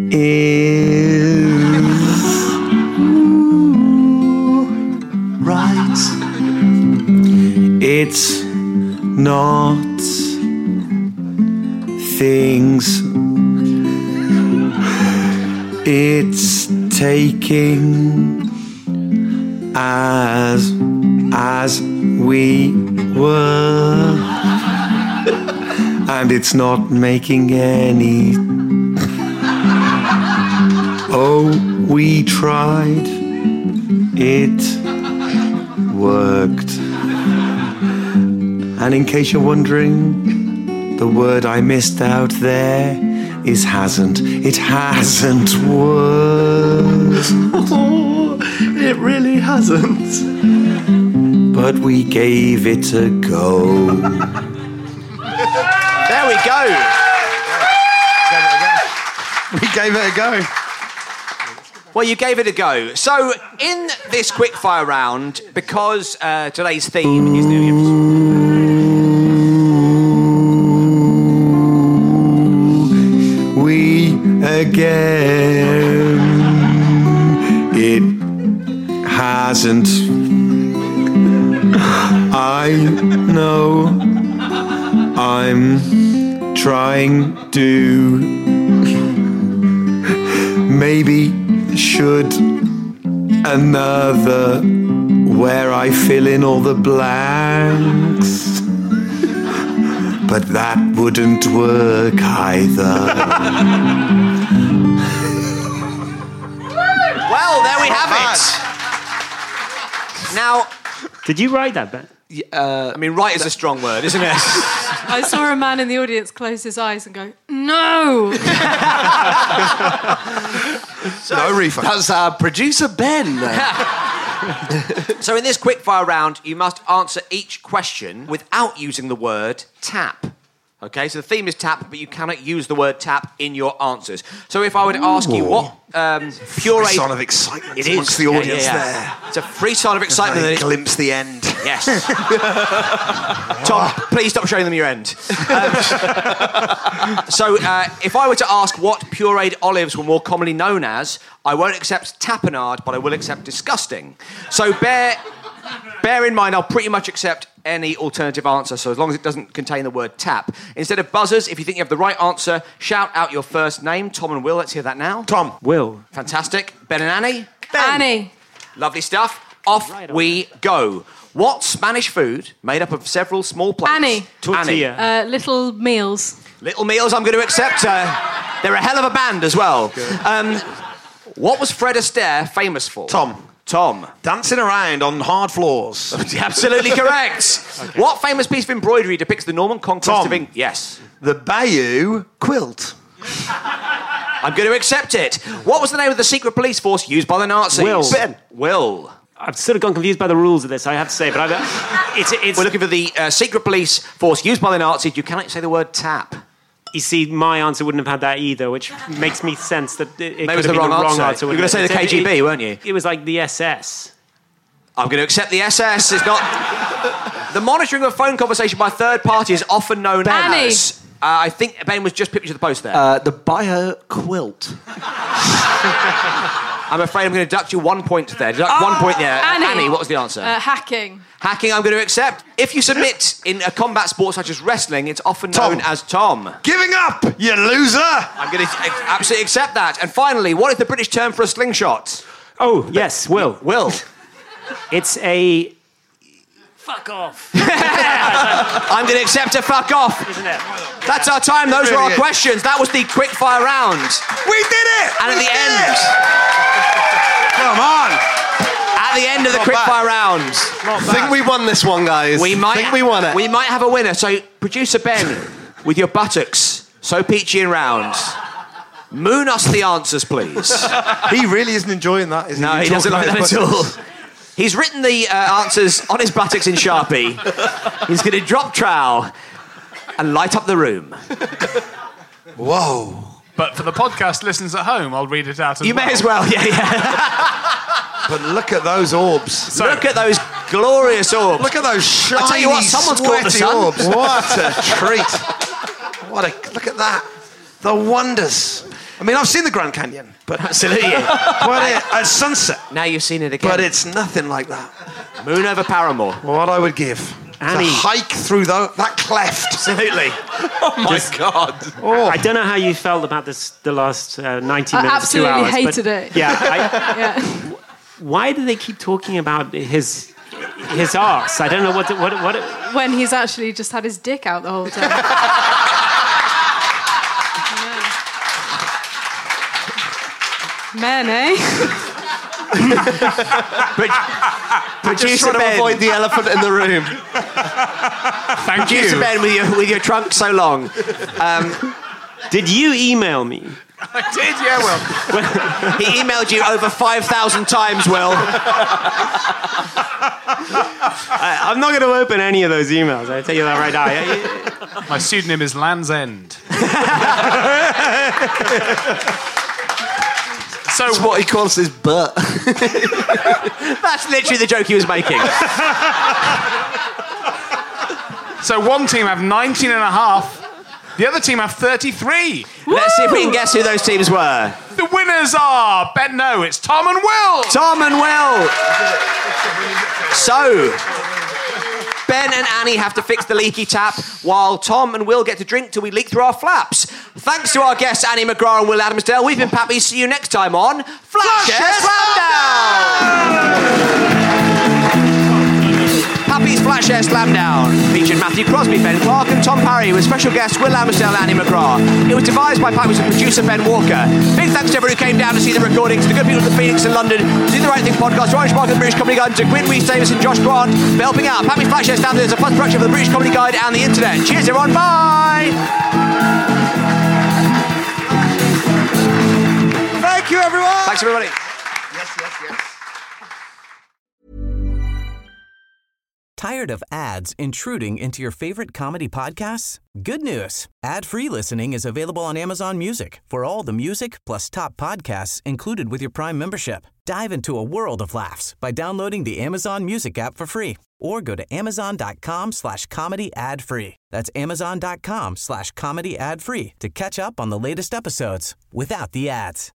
Speaker 5: is right. It's not things. It's taking as as we were, and it's not making any. Oh, we tried. It worked. And in case you're wondering, the word I missed out there is hasn't. It hasn't worked. Oh, it really hasn't. But we gave it a go.
Speaker 3: There we go.
Speaker 2: We gave it a go.
Speaker 3: Well, you gave it a go. So, in this quickfire round, because uh, today's theme is the...
Speaker 5: We again. It hasn't. I know I'm trying to. Maybe should another where I fill in all the blanks. But that wouldn't work either.
Speaker 3: Well, there we have it. Now,
Speaker 7: did you write that, Ben?
Speaker 3: Uh, I mean, right is a strong word, isn't it?
Speaker 6: I saw a man in the audience close his eyes and go, no!
Speaker 10: No refund.
Speaker 4: That's our producer, Ben.
Speaker 3: So in this quickfire round, you must answer each question without using the word tap. Okay, so the theme is tap, but you cannot use the word tap in your answers. So if I were to ask you what um, pureed...
Speaker 10: Free sign of excitement
Speaker 3: it
Speaker 10: amongst
Speaker 3: is.
Speaker 10: the
Speaker 3: Yeah,
Speaker 10: audience
Speaker 3: yeah, yeah.
Speaker 10: there.
Speaker 3: It's a free sign of excitement.
Speaker 10: They
Speaker 3: That
Speaker 10: glimpse the end.
Speaker 3: Yes. Tom, please stop showing them your end. Um, so uh, if I were to ask what pureed olives were more commonly known as, I won't accept tapenade, but I will accept disgusting. So bear... Bear in mind, I'll pretty much accept any alternative answer, so as long as it doesn't contain the word tap. Instead of buzzers, if you think you have the right answer, shout out your first name. Tom and Will, let's hear that now.
Speaker 10: Tom.
Speaker 7: Will.
Speaker 3: Fantastic. Ben and Annie?
Speaker 6: Ben. Annie.
Speaker 3: Lovely stuff. Off right we go. What Spanish food, made up of several small plates...
Speaker 6: Annie.
Speaker 7: Tortilla.
Speaker 6: Uh, little meals.
Speaker 3: Little meals, I'm going to accept. Uh, they're a hell of a band as well. Um, what was Fred Astaire famous for?
Speaker 10: Tom.
Speaker 3: Tom.
Speaker 10: Dancing around on hard floors.
Speaker 3: Absolutely correct. Okay. What famous piece of embroidery depicts the Norman conquest
Speaker 10: Tom.
Speaker 3: of England? Yes.
Speaker 10: The Bayeux quilt.
Speaker 3: I'm going to accept it. What was the name of the secret police force used by the Nazis?
Speaker 7: Will.
Speaker 3: Ben. Will.
Speaker 7: I've sort of gone confused by the rules of this, I have to say, but I've, it's, it's...
Speaker 3: We're looking for the uh, secret police force used by the Nazis. You cannot say the word tap.
Speaker 7: You see, my answer wouldn't have had that either, which makes me sense that it, it
Speaker 3: Maybe
Speaker 7: could
Speaker 3: it was
Speaker 7: have
Speaker 3: the
Speaker 7: been
Speaker 3: wrong
Speaker 7: the wrong
Speaker 3: answer.
Speaker 7: answer.
Speaker 3: You were going to say the K G B,
Speaker 7: it,
Speaker 3: weren't you?
Speaker 7: It was like the S S.
Speaker 3: I'm going to accept the S S. It's not... The monitoring of phone conversation by third party is often known
Speaker 6: Annie.
Speaker 3: as... Uh, I think Ben was just pictured to the post there.
Speaker 4: Uh, the bio quilt.
Speaker 3: I'm afraid I'm going to deduct you one point there. Deduct
Speaker 6: Oh,
Speaker 3: one point there.
Speaker 6: Annie.
Speaker 3: Annie, what was the answer?
Speaker 6: Uh, hacking.
Speaker 3: Hacking, I'm going to accept. If you submit in a combat sport such as wrestling, it's often known
Speaker 10: Tom.
Speaker 3: as Tom.
Speaker 10: Giving up, you loser!
Speaker 3: I'm going to absolutely accept that. And finally, what is the British term for a slingshot?
Speaker 7: Oh, yes, Will.
Speaker 3: Will.
Speaker 7: It's a... Fuck off.
Speaker 3: I'm going to accept a fuck off.
Speaker 7: Isn't it?
Speaker 3: That's our time. Those were our
Speaker 10: Really is.
Speaker 3: questions. That was the quick fire round.
Speaker 10: We did it!
Speaker 3: And at
Speaker 10: We
Speaker 3: the
Speaker 10: did
Speaker 3: end...
Speaker 10: it! Come on!
Speaker 3: At the end of the
Speaker 10: Not
Speaker 3: quick
Speaker 10: bad.
Speaker 3: fire round...
Speaker 4: I think we won this one, guys.
Speaker 3: We might
Speaker 4: think we won it.
Speaker 3: We might have a winner. So, producer Ben, with your buttocks so peachy and round, moon us the answers, please.
Speaker 10: He really isn't enjoying that, is he?
Speaker 3: No,
Speaker 10: You
Speaker 3: he doesn't
Speaker 10: talking
Speaker 3: like
Speaker 10: about
Speaker 3: that
Speaker 10: his
Speaker 3: at all.
Speaker 10: buttocks?
Speaker 3: He's written the uh, answers on his buttocks in Sharpie. He's going to drop trowel and light up the room.
Speaker 10: Whoa.
Speaker 8: But for the podcast listeners at home, I'll read it out as
Speaker 3: You
Speaker 8: well.
Speaker 3: may as well, yeah, yeah.
Speaker 10: But look at those orbs.
Speaker 8: So,
Speaker 3: Look at those glorious orbs.
Speaker 10: Look at those shiny,
Speaker 3: I tell you what, someone's caught the
Speaker 10: sweaty
Speaker 3: sun.
Speaker 10: orbs. What a treat. What a... Look at that. The wonders. I mean, I've seen the Grand Canyon, but...
Speaker 3: Absolutely.
Speaker 10: but it, at sunset.
Speaker 3: Now you've seen it again.
Speaker 10: But it's nothing like that.
Speaker 3: Moon over Paramore.
Speaker 10: What I would give.
Speaker 7: Annie.
Speaker 10: To hike through the, that cleft.
Speaker 3: Absolutely.
Speaker 10: Oh, my God. Oh.
Speaker 7: I don't know how you felt about this the last uh, ninety
Speaker 6: I
Speaker 7: minutes, two
Speaker 6: absolutely
Speaker 7: hours.
Speaker 6: hated
Speaker 7: but
Speaker 6: it.
Speaker 7: Yeah. I,
Speaker 6: Yeah.
Speaker 7: why do they keep talking about his his arse? I don't know what... what, what
Speaker 6: When he's actually just had his dick out the whole time. Men, eh?
Speaker 3: But,
Speaker 4: Just
Speaker 3: producer
Speaker 4: trying to
Speaker 3: Ben,
Speaker 4: avoid the elephant in the room.
Speaker 8: thank
Speaker 3: producer
Speaker 8: you.
Speaker 3: Ben with your, with your trunk so long. Um,
Speaker 7: did you email me?
Speaker 8: I did, yeah, well.
Speaker 3: he emailed you over five thousand times, Will.
Speaker 7: I, I'm not going to open any of those emails. I tell you that right now.
Speaker 8: My pseudonym is Land's End. So
Speaker 4: That's what he calls his butt.
Speaker 3: That's literally the joke he was making.
Speaker 8: So one team have nineteen and a half, the other team have thirty-three.
Speaker 3: Let's see if we can guess who those teams were.
Speaker 8: The winners are, Bet no, it's Tom and Will.
Speaker 3: Tom and Will. So, Ben and Annie have to fix the leaky tap, while Tom and Will get to drink till we leak through our flaps. Thanks to our guests Annie McGrath and Will Adamsdale. We've been Pappy. See you next time on Flatshare Slamdown. Pappy's Flatshare Slamdown featured Matthew Crosby, Ben Clark and Tom Parry with special guests Will Adamsdale and Annie McGrath. It was devised by Pappy's producer Ben Walker. Big thanks to everyone who came down to see the recordings, to the good people of the Phoenix and London, to Do the Right Thing podcast, to Orange Mark and the British Comedy Guide, to Gwyn Reese Davis and Josh Grant for helping out. Pappy's Flatshare Slamdown is a fun production of the British Comedy Guide and the internet. Cheers everyone, bye!
Speaker 10: Thank you, everyone.
Speaker 3: Thanks everybody.
Speaker 10: Yes, yes, yes.
Speaker 1: Tired of ads intruding into your favorite comedy podcasts? Good news. Ad-free listening is available on Amazon Music for all the music plus top podcasts included with your Prime membership. Dive into a world of laughs by downloading the Amazon Music app for free or go to amazon.com slash comedy ad free. That's amazon.com slash comedy ad free to catch up on the latest episodes without the ads.